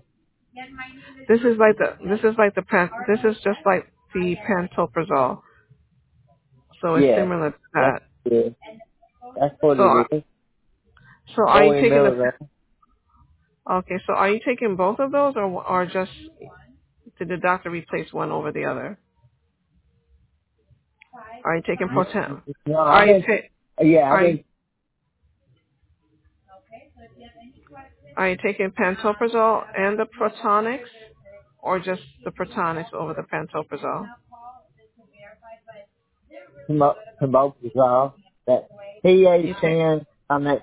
This is like this is just like the pantoprazole. So it's Yes, similar to that's that. it. That's what So it is. so are you 40 taking the milligrams. okay, so are you taking both of those or just did the doctor replace one over the other? Are you taking proton? No, Are you I've are you been Are you taking pantoprazole and the Protonics, or just the Protonics over the pantoprazole? Pantoprazole. That You take, P-A-N, I mean,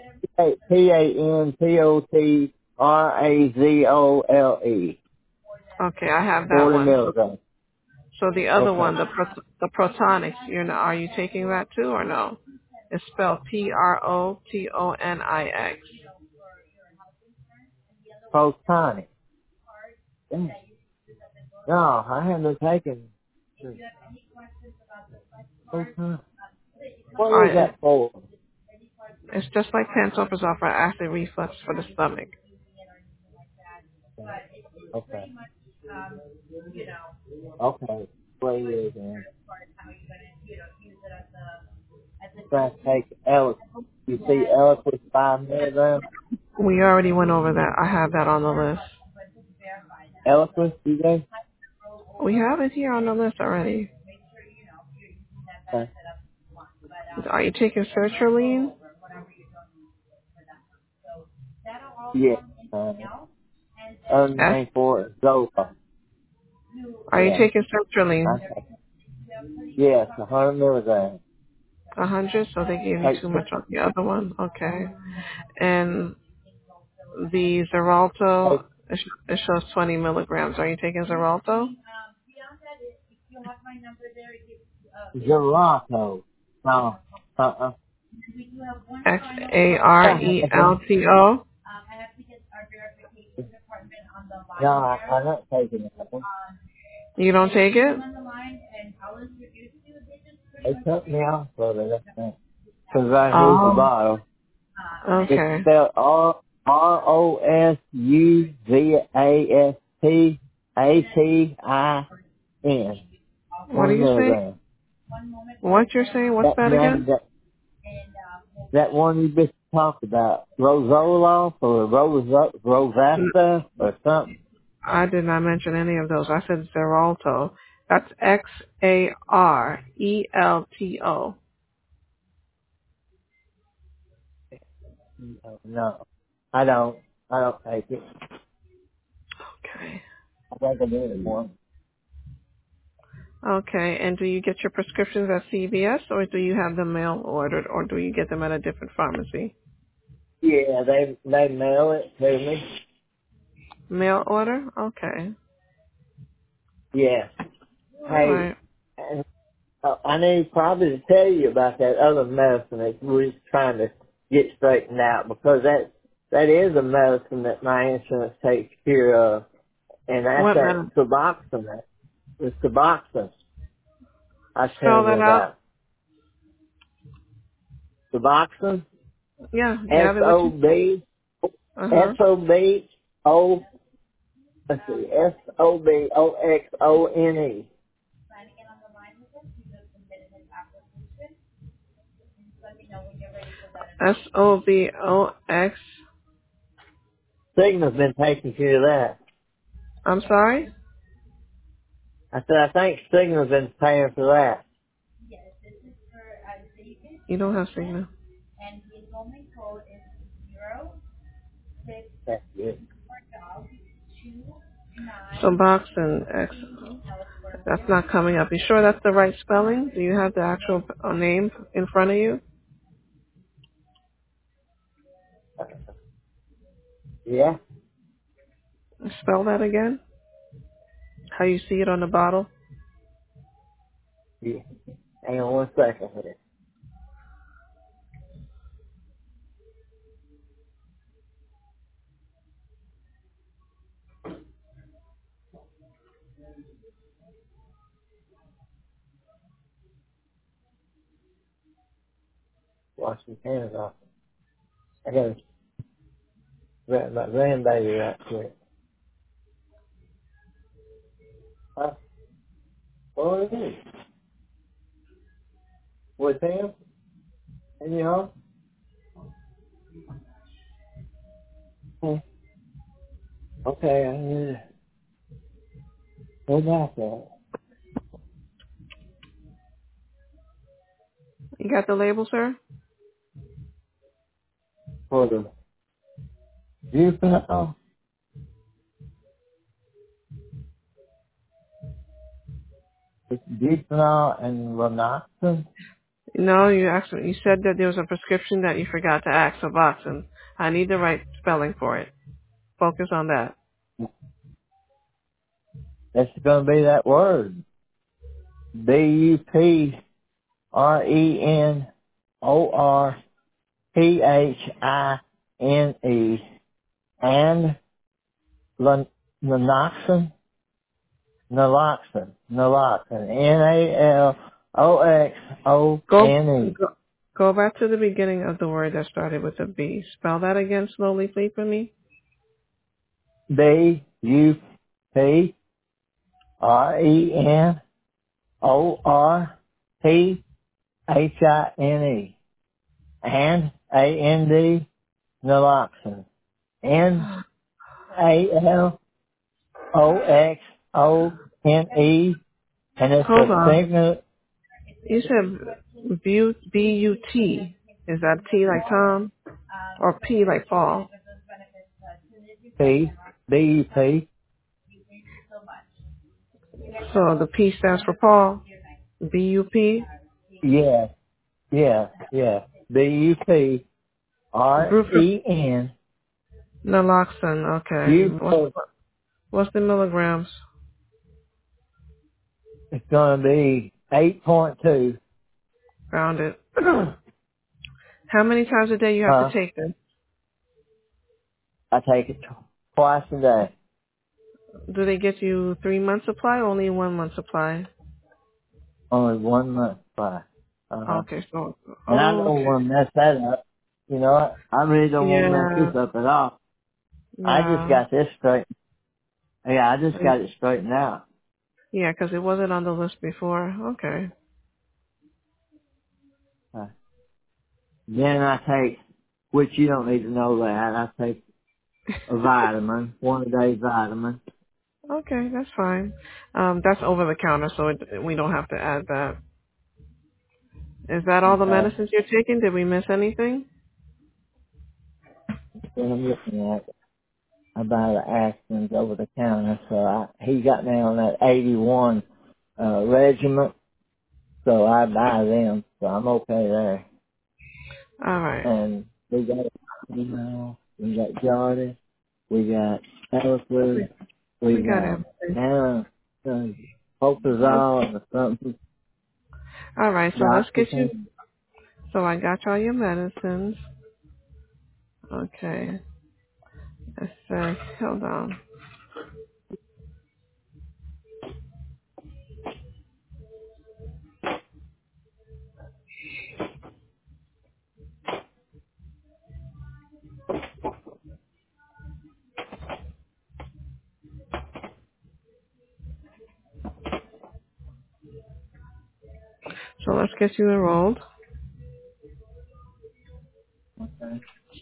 P-A-N-T-O-T-R-A-Z-O-L-E. okay, I have that 40 one. milligrams. So the other one, Okay. the Protonics, are you taking that too or no? It's spelled Protonix. Protonic. Dang. No, I haven't taken Protonic. What is Alright, that for? it's just like pantoprazole for acid reflux for the stomach. Okay. Okay. What it is then? Try to take Eliquis. You see Eliquis 5 milligrams? We already went over that. I have that on the list. Eliquis, you guys? We have it here on the list already. Okay. Are you taking sertraline? Yeah. Other S. name for it, Zola. Are you Yeah. taking sertraline? Okay. Yes, 100 milligrams. 100, so they gave you Take, too much on the other one. Okay. And the Xarelto, take it shows 20 milligrams. Are you taking Xarelto? Gelato. No. Uh-uh. Xarelto. No, I'm not taking that one. You don't take it? They took me off of it, I think. Because I moved the Oh, bottle. It's okay. spelled Rosuvastatin. What are 20 you saying? milligrams. What you're saying? What's That that name, again? that one you just talked about. Rosoloff or Rovasta or something. I did not mention any of those. I said Xarelto. That's Xarelto. No. I don't take it. Okay. I think I did it once. Okay. And do you get your prescriptions at CVS, or do you have them mail ordered, or do you get them at a different pharmacy? Yeah, they mail it to me. Mail order? Okay. Yeah. All Hey, right. I need probably to tell you about that other medicine that we're trying to get straightened out, because that is a medicine that my insurance takes care of, and that's What that matter? Suboxone. The Suboxone I was Spell telling you that out. about. Suboxone, Yeah. You have it with you? S-O-B, Uh-huh. S-O-B-O, let's see, S-O-B-O-X-O-N-E. SOBOX. Cigna's been taking care of that. I'm sorry? I said, I think Cigna's been paying for that. You don't have Cigna. That's good. So box and X. That's not coming up. You sure that's the right spelling? Do you have the actual name in front of you? Yeah? Spell that again. How you see it on the bottle? Yeah. Hang on one second here. Wash my hands off. I gotta grab my grandbaby right quick. Huh? What is it? With him? And you know? Hmm. Okay, I need to go back there. You got the label, sir? For the Juvenile, it's juvenile and Lanoxin. No, you said that there was a prescription that you forgot to ask Suboxone. I need the right spelling for it. Focus on that. That's going to be that word. Buprenorphine and naloxone, Go, Naloxone. go, go back to the beginning of the word that started with a B. Spell that again slowly, please, for me. Buprenorphine and naloxone. Naloxone. And it's Hold a on. signal You said B-U-T. Is that T like Tom? Or P like Paul? P, B-U-P. So the P stands for Paul. B-U-P. Yeah, B-U-P-R-E-N. Naloxone. Okay. What's the milligrams? It's going to be 8.2. Found it. How many times a day you have to take this? I take it twice a day. Do they get you 3 months supply or only 1 month supply? Only 1 month supply. Okay, so, And I don't okay. want to mess that up. You know what? I really don't want to mess Yeah, this up at all. I just yeah. got this straight. Yeah, I just got it straightened out. Yeah, because it wasn't on the list before. Okay. Uh, Then I take, which you don't need to know that, I take a vitamin, 1 a day vitamin. Okay, that's fine. That's over the counter, so we don't have to add that. Is that all the Okay. medicines you're taking? Did we miss anything? Then I'm looking at, I buy the aspirins over the counter, so he got me on that 81, regiment, so I buy them, so I'm okay there. All right. And we got, we got Jordan, we got Ellsworth, we We got got, everything. Okay. Hopazol and something, All right, so let's get you. Doxycycline. So I got all your medicines. Okay. It says, hold on. So let's get you enrolled. Okay.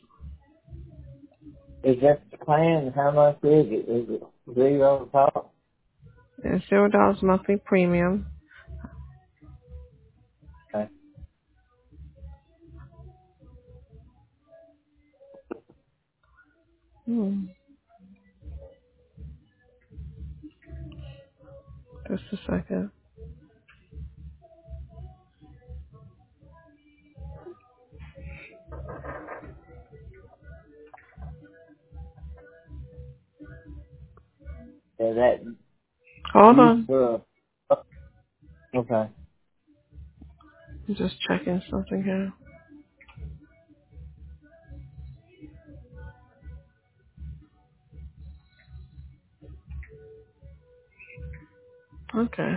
Is that the plan? How much is it? Is it zero top? It's $0 monthly premium. Okay. Just a second. Is that Hold used on. for? Okay. I'm just checking something here. Okay.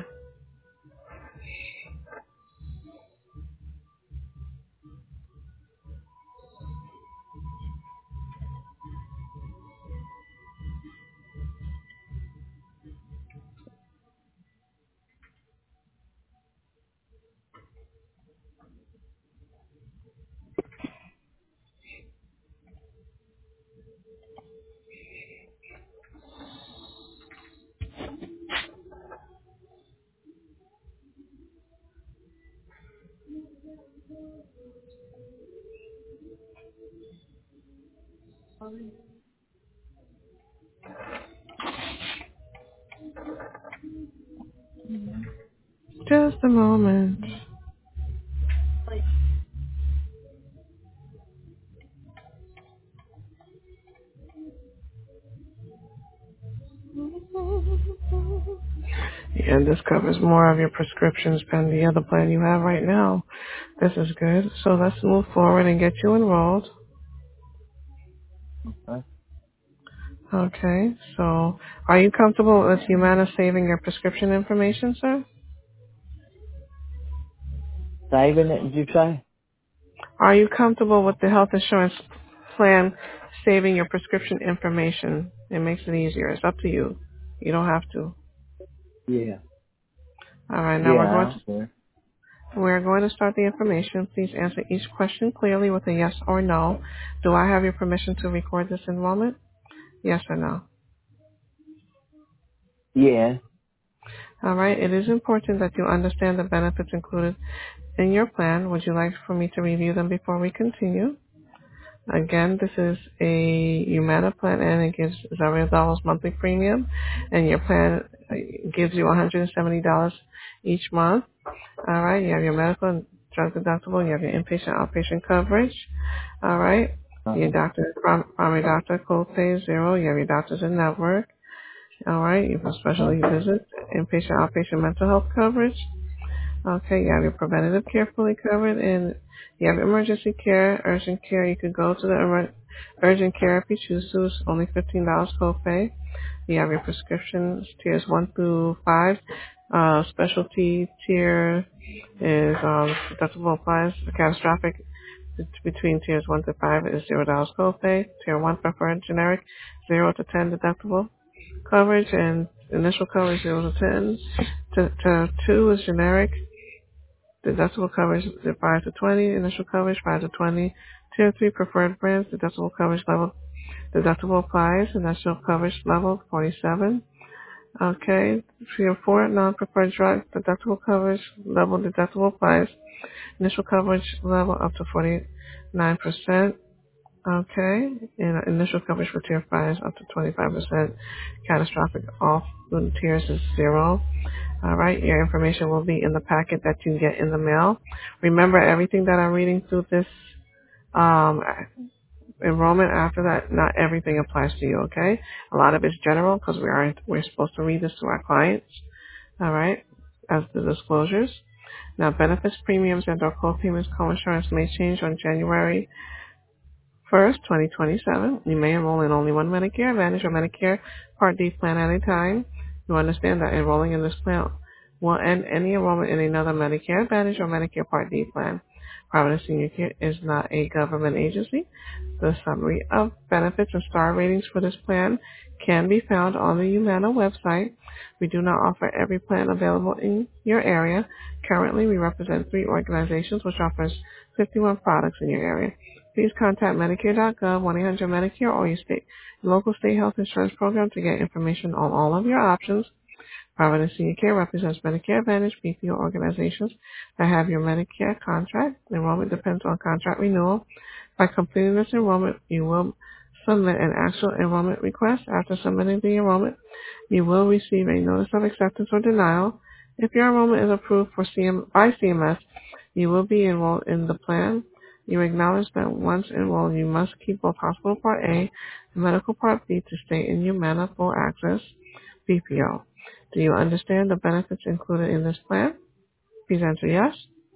a moment. Yeah, this covers more of your prescriptions than the other plan you have right now. This is good. So let's move forward and get you enrolled. Huh? Okay, so are you comfortable with Humana saving your prescription information, sir? Saving it, did you say? Are you comfortable with the health insurance plan saving your prescription information? It makes it easier. It's up to you. You don't have to. Yeah. All right, now Yeah, I don't care. we're going to start the information. Please answer each question clearly with a yes or no. Do I have your permission to record this enrollment? Yes or no? Yeah. All right. It is important that you understand the benefits included in your plan. Would you like for me to review them before we continue? Again, this is a Humana plan and it gives $0 monthly premium, and your plan gives you $170 each month. All right, you have your medical and drug deductible, you have your inpatient, outpatient coverage. All right, your doctor, primary doctor copay is $0. You have your doctors in network. All right, you have specialty visits, inpatient, outpatient mental health coverage. Okay, you have your preventative care fully covered, and you have emergency care, urgent care. You could go to the urgent care if you choose to. It's only $15 copay. You have your prescriptions, tiers 1 through 5. Specialty tier is deductible applies. Catastrophic between tiers 1 to 5 is $0 copay. Tier 1 preferred generic, 0 to 10 deductible coverage, and initial coverage 0 to 10. To 2 is generic. Deductible coverage 5 to 20. Initial coverage 5 to 20. Tier 3 preferred brands. Deductible coverage level. Deductible applies. Initial coverage level 47. Okay. Tier 4 non-preferred drug. Deductible coverage level. Deductible applies. Initial coverage level up to 49%. Okay. And initial coverage for tier 5 is up to 25%. Catastrophic off the tiers is 0. All right, your information will be in the packet that you get in the mail. Remember, everything that I'm reading through this um, enrollment after that, not everything applies to you, okay? A lot of it's general because we're supposed to read this to our clients, all right, as the disclosures. Now, benefits, premiums, and or co-payments, co-insurance may change on January 1st, 2027. You may enroll in only one Medicare Advantage or Medicare Part D plan at a time. You understand that enrolling in this plan will end any enrollment in another Medicare Advantage or Medicare Part D plan. Providence Senior Care is not a government agency. The summary of benefits and star ratings for this plan can be found on the Humana website. We do not offer every plan available in your area. Currently, we represent 3 organizations which offers 51 products in your area. Please contact Medicare.gov, 1-800-MEDICARE, or your local state health insurance program to get information on all of your options. Providence Senior Care represents Medicare Advantage BPO organizations that have your Medicare contract. Enrollment depends on contract renewal. By completing this enrollment, you will submit an actual enrollment request. After submitting the enrollment, you will receive a notice of acceptance or denial. If your enrollment is approved by CMS, you will be enrolled in the plan. You acknowledge that once enrolled, you must keep both Hospital Part A and Medical Part B to stay in Humana full access BPO. Do you understand the benefits included in this plan? Please answer yes.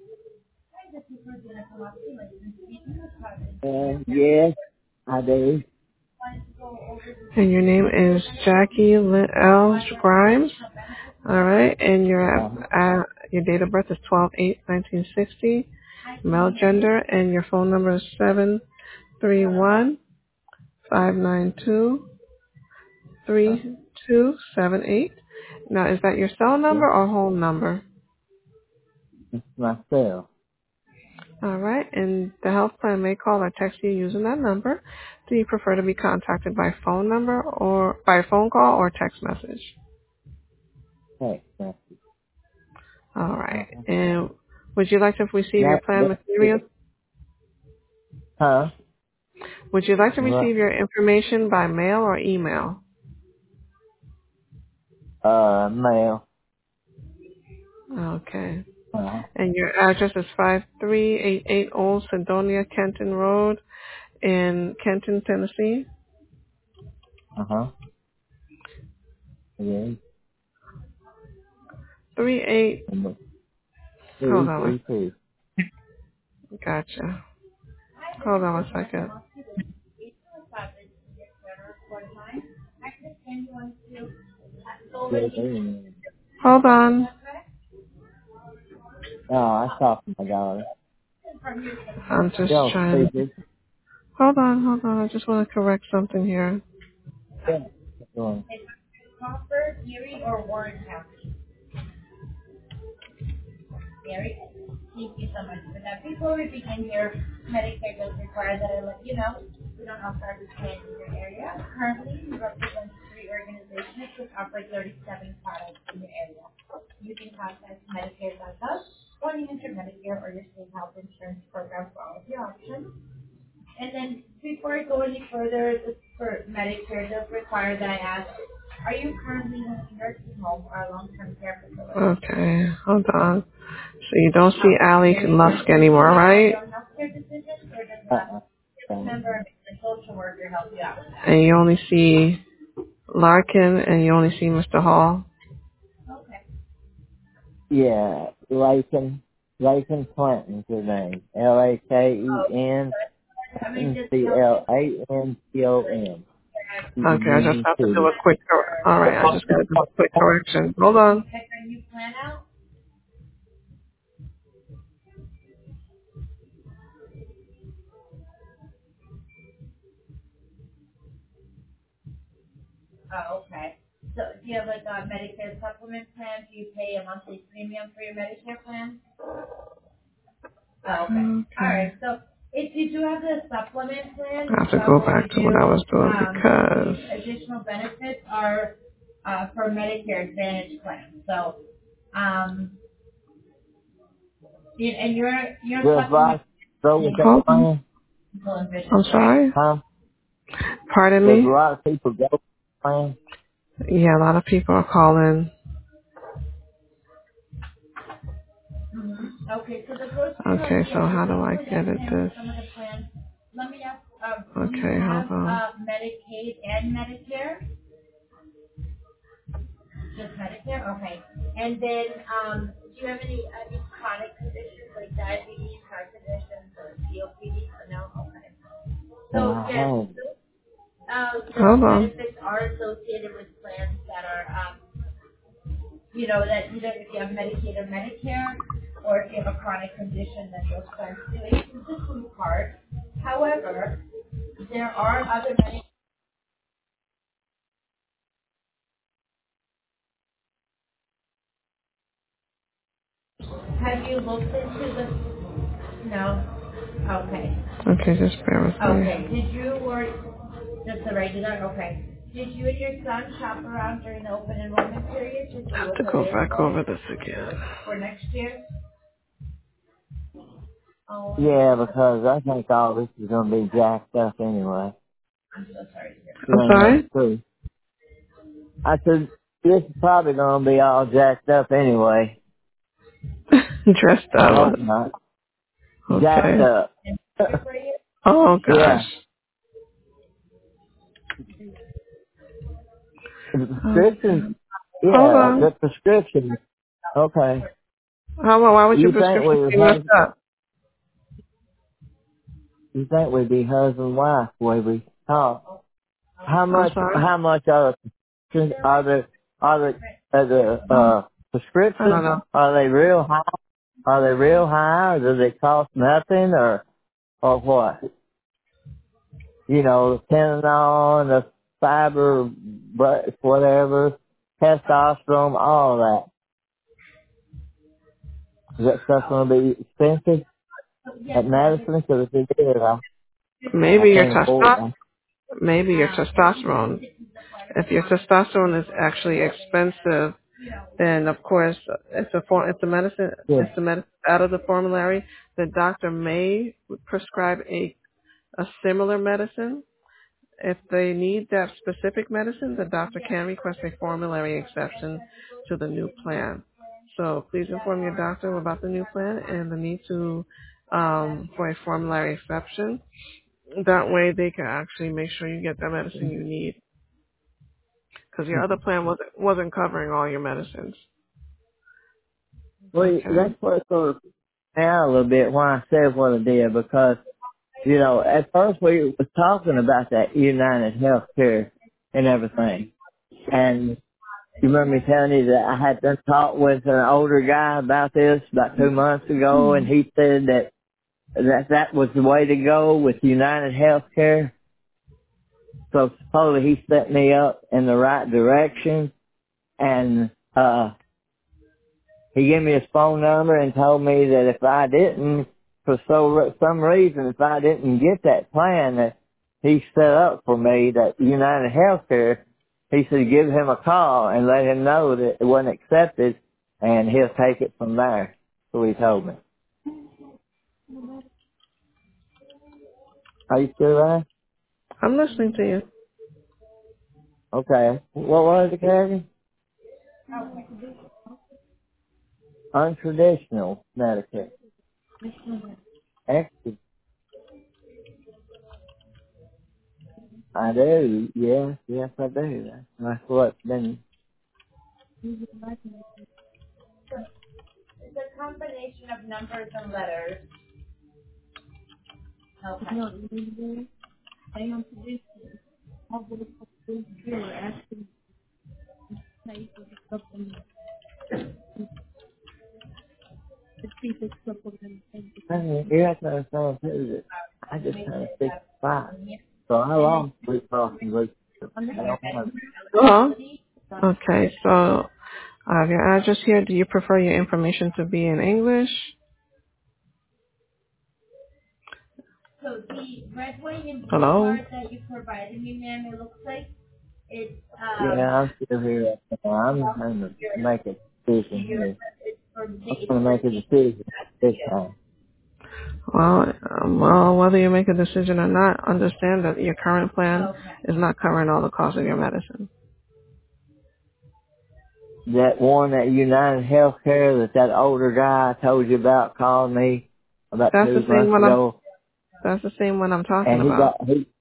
Yes, I do. And your name is Jackie L. Grimes. All right. And your date of birth is 12/8/1960. Male gender, and your phone number is 731-592-3278. Now, is that your cell Yeah. number or home number? It's myself. All right, and the health plan may call or text you using that number. Do you prefer to be contacted by phone number or by phone call or text message? Hey, All right, and would you like to receive your plan that, materials? huh? Would you like to What? receive your information by mail or email? Mail. Okay. And your address is 5388 Old Sedonia Kenton Road in Kenton, Tennessee. Yeah. 38. Hold on. 333. Gotcha. Hold on 1 second. Hold on. Oh, I talked to my daughter. I'm just Yo, trying. speakers. Hold on. I just want to correct something here. Yeah. Go on. Crawford, Erie, or Warren County? Erie? Thank you so much for that. Before we begin here, Medicare does require that I let you know we don't offer every plan in your area. Currently, we represent 3 organizations which operate 37 products in your area. You can contact Medicare.gov or you enter Medicare or your state health insurance program for all of your options. And then before I go any further, for Medicare does require that I ask, are you currently in a nursing home or a long-term care facility? Okay. Hold on. So you don't see Allie Lusk anymore, right? Healthcare decisions, or does Uh-uh. a member of the social worker help you out? And you only see Larkin and you only see Mr. Hall. Okay. Yeah, Laken Clinton's her name. Laken I mean, just Clanton. Okay, I just have to do a quick. All right, I just got to do a quick correction. Hold on. check our new plan out. Oh, okay. So do you have like a Medicare supplement plan? Do you pay a monthly premium for your Medicare plan? Oh, okay. All right. So if you do have the supplement plan, I have to go what we back to what I was doing because. additional benefits are for Medicare Advantage plan. So, and your supplement Go with that Hold on. plan? I'm sorry. Huh? Pardon Does a me. lot of people go with that plan? Yeah, a lot of people are calling. Okay, so the gross Okay, so how do I get at this? some of the plans. Let me ask, do you Okay, have hold on. Medicaid and Medicare? Just Medicare, okay. And then, do you have any chronic conditions like diabetes, heart conditions, or COPD? Or no? Okay. So yes, Hold the on. benefits are associated with plans that are, that either if you have Medicaid or Medicare, or if you have a chronic condition that those plans do. It's a two part. However, there are other Medicaid. Have you looked into the? No. Okay. Okay, just bear with me. Okay. Did you or just the regular? Okay. Did you and your son shop around during the open enrollment period to see I have what's to go back available over this again. for next year? Oh, Yeah, because I think all this is going to be jacked up anyway. I'm so sorry to hear. I'm sorry? True. I said, this is probably going to be all jacked up anyway. Dressed I up. hope not. Jacked Okay. up. Oh, gosh. Yeah. The Okay. prescription, Hold yeah, on. the prescription. Okay. How about, why would your You think prescription we was be messed up? you think we'd be husband and wife the way we talk? How I'm much sorry? are the I don't prescriptions? know. Are they real high? Are they real high, or do they cost nothing, or what? You know, the Tenanon, the fiber, but whatever, testosterone, all that. Is that stuff going to be expensive at Madison? Because if it is, I Maybe your can't afford testosterone. one. Maybe your testosterone. If your testosterone is actually expensive, then of course it's a medicine. Yeah. It's a medicine out of the formulary. The doctor may prescribe a similar medicine. If they need that specific medicine, the doctor can request a formulary exception to the new plan. So please inform your doctor about the new plan and the need to for a formulary exception. That way they can actually make sure you get the medicine you need. Because your other plan wasn't covering all your medicines. Well, Okay. that's what sort of out a little bit when I said what I did because, you know, at first we was talking about that United Healthcare and everything. And you remember me telling you that I had done talk with an older guy about this about 2 months ago, and he said that was the way to go with United Healthcare. So supposedly he set me up in the right direction, and he gave me his phone number and told me that if I didn't, for some reason, if I didn't get that plan that he set up for me, that United Healthcare, he said give him a call and let him know that it wasn't accepted, and he'll take it from there. So he told me. Are you still there? I'm listening to you. Okay. What was it, Kevin? Untraditional Medicare. Excellent. I do. Yes, I do. That's what's been. It's a combination of numbers and letters. Okay. I mean, you have to understand too that I just turned 65, so I lost Blue Cross and Blue Shield. I don't have. Hello? Okay, so I have your address here. Do you prefer your information to be in English? So the red, white, and blue Hello? card that you provided me, ma'am, it looks like it's Yeah, I'm still here. I'm trying to make a decision here. for I'm going to make a decision this time. Well, whether you make a decision or not, understand that your current plan is not covering all the costs of your medicine. That one at United Healthcare that older guy I told you about called me about That's the 2 same months one ago, that's the same one I'm talking and about.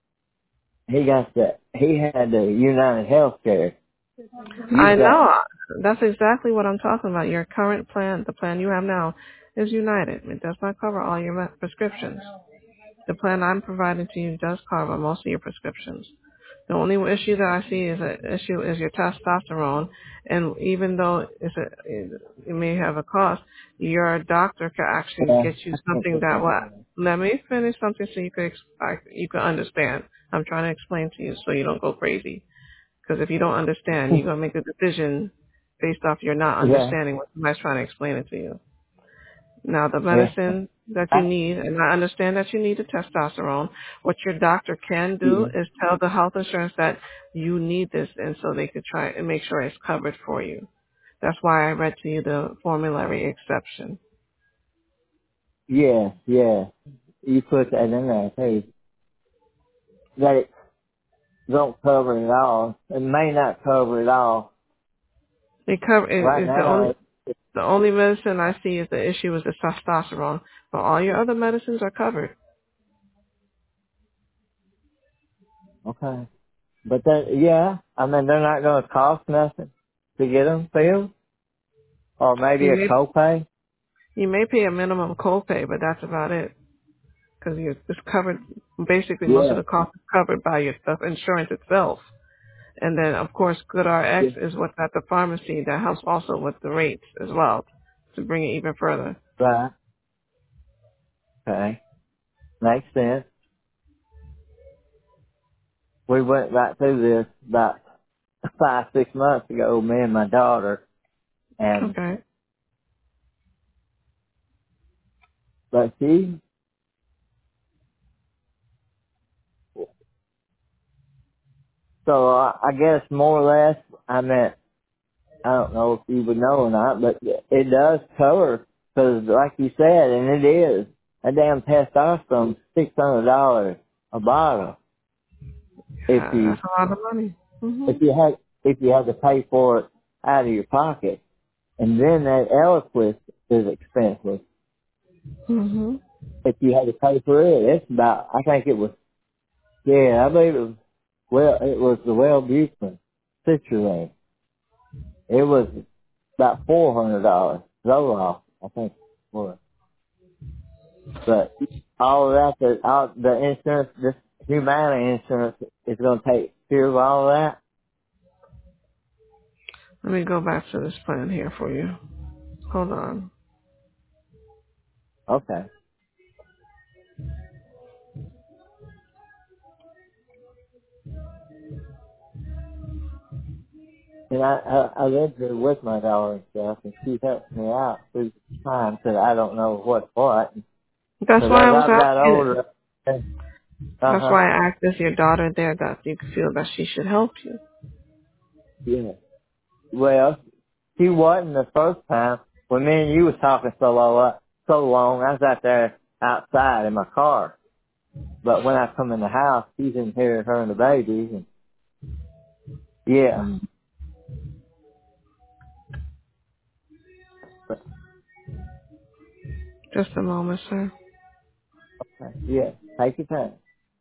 he had the United Healthcare. I He's got. know. That's exactly what I'm talking about. Your current plan, the plan you have now, is United. It does not cover all your prescriptions. The plan I'm providing to you does cover most of your prescriptions. The only issue that I see is your testosterone, and even though it may have a cost, your doctor can actually Yeah, get you I can't something get that that. will. Let me finish something so you can understand. I'm trying to explain to you so you don't go crazy. Because if you don't understand, you're gonna make a decision based off your not Yeah, understanding what somebody's trying to explain it to you. Now, the yeah. medicine that you I, need, and I understand that you need the testosterone, what your doctor can do yeah. is tell the health insurance that you need this, and so they could try and make sure it's covered for you. That's why I read to you the formulary exception. Yeah, yeah. You put that in there, too. That it don't cover it all. It may not cover it all. Right It's now, the only medicine I see is the issue is the testosterone, but all your other medicines are covered. okay. But then, yeah, I mean, they're not going to cost nothing to get them filled? Or maybe You a may copay? you may pay a minimum copay, but that's about it. Because it's covered, basically most of Yeah. the cost is covered by your the insurance itself. And then, of course, GoodRx Yeah. is what's at the pharmacy that helps also with the rates as well to bring it even further. Right. Okay. Makes sense. We went right through this about 5, 6 months ago, me and my daughter, and, Okay. but so I guess more or less, I meant, I don't know if you would know or not, but it does cover, because like you said, and it is, a damn testosterone, $600 a bottle. If That's a lot of money. if you had to pay for it out of your pocket. And then that Eliquis is expensive. Mm-hmm. If you had to pay for it, it's about, I think it was, yeah, I believe it was the Wellbutrin citrulline. It was about $400. Zoloft, I think it was. But all of that, the insurance, this Humana insurance is going to take care of all of that. Let me go back to this plan here for you. Hold on. Okay. And I lived here with my daughter and stuff, and she helped me out through time because I don't know what's what. That's Because why I as was I've got asking. older, That's uh-huh, why I asked, is your daughter there that you feel that she should help you? yeah. Well, she wasn't the first time. When me and you was talking so long, I was out there outside in my car. But when I come in the house, she's in here, her and the babies, and yeah. But, Just a moment, sir. yeah, take your time.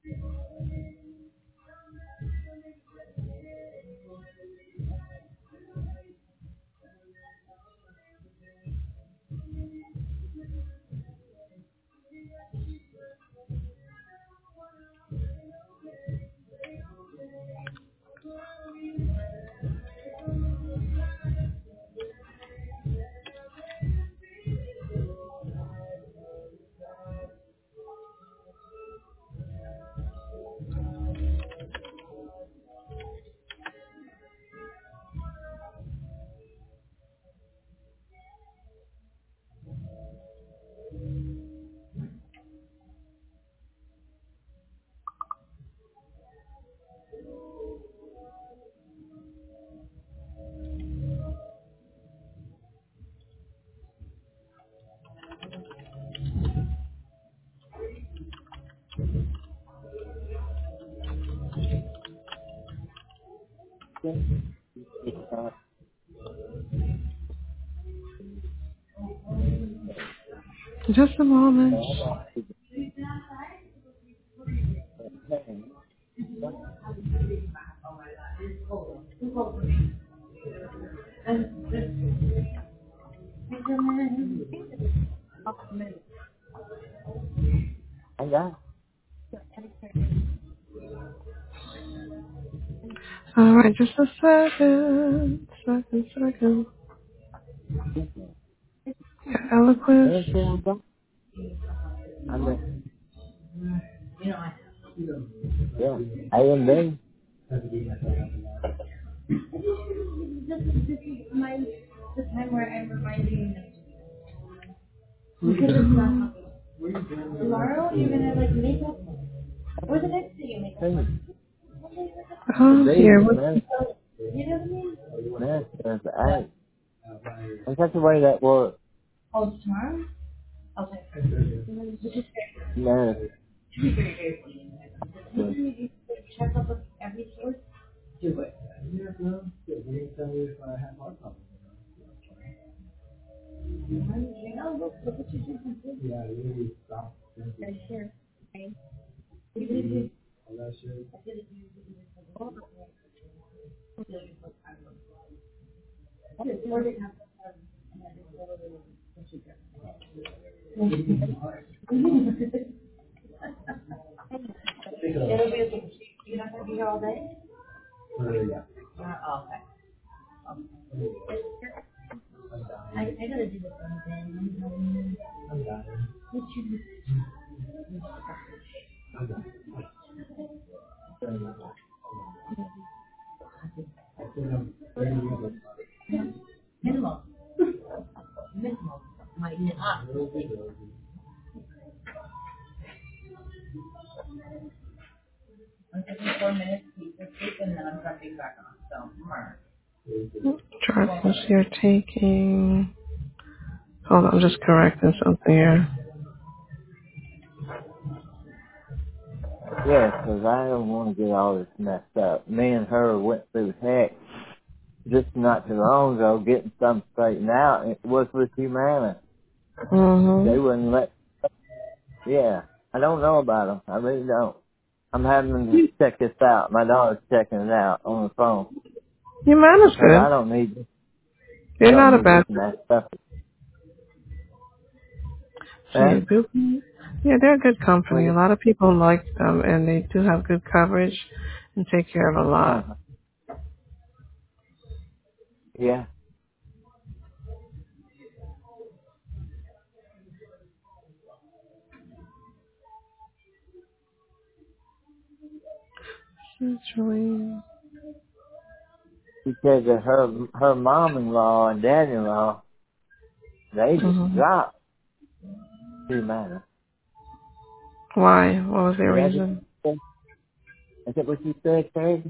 Just a moment. I got All right, just a second. Second. Yeah, Eloquence. it. I mean, yeah, A&B. Here. The there's the A. And that's the way that works. No, Charges you're taking. Hold on, I'm just correcting something here. yeah, because I don't want to get all this messed up. Me and her went through heck just not too long ago getting something straightened out. It was with Humana. They Mhm. wouldn't let. Yeah, I don't know about them. I really don't. I'm having to check this out. My daughter's checking it out on the phone Your man is because good. I They're don't not a need this bad. and that stuff. They Huh? do. Yeah, they're a good What company. A is- lot of people like them, and they do have good coverage and take care of a lot. Yeah. Actually. She said that her mom-in-law and dad-in-law, they just Mhm. dropped Humana. Why? What was their Is that reason? is that what you said, Craig?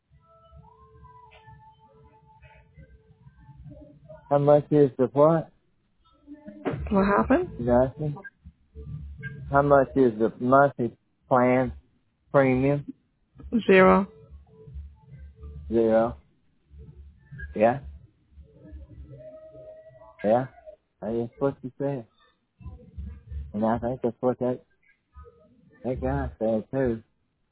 How much is the what? What happened? Nothing. How much is the monthly plan premium? 0. 0. Yeah. Yeah. That's what you said. And I think that's what that guy said too.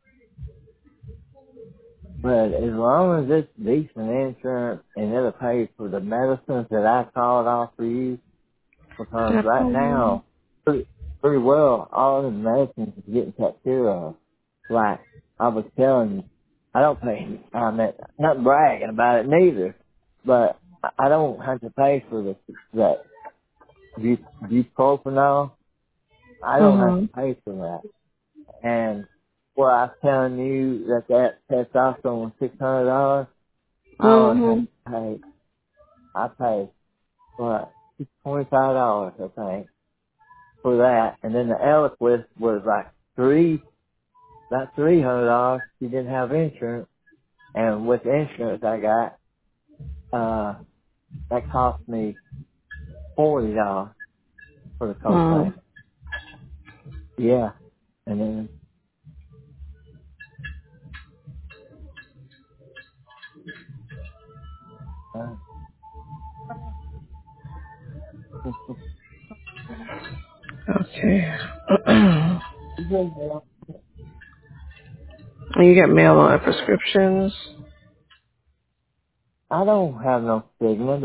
But as long as it's decent insurance and it'll pay for the medicines that I called off for you, because right Definitely. now, pretty well, all the medicines is getting taken care of. Like I was telling you, I don't pay. I'm not bragging about it neither, but I don't have to pay for that bupropion. I don't have to Mhm. pay for that. And where I was telling you that testosterone was $600, I only have Mhm. to pay. I pay what $25, I think, for that. And then the Eliquis was like about $300. You didn't have insurance, and with the insurance I got, that cost me $40 for the copay. Mhm. Yeah, and then uh, Okay. And you get mail order prescriptions. I don't have no stigma.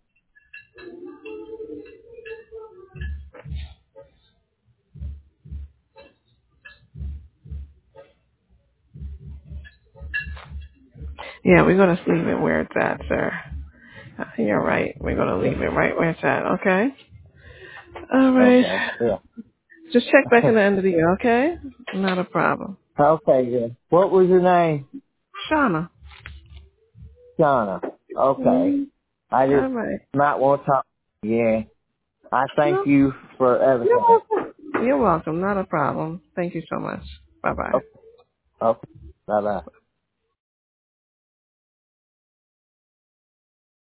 Yeah, we're gonna leave it where it's at, sir. You're right. We're gonna leave it right where it's at. Okay. All Okay, right. yeah. Just check back in the end of the year. Okay. Not a problem. Okay, good. What was your name? Shauna. Shauna. Okay. Mhm. I All just right. might want to talk. Yeah. I thank No, you for you're everything. welcome. You're welcome. Not a problem. Thank you so much. Bye bye. Okay. Okay. Bye bye.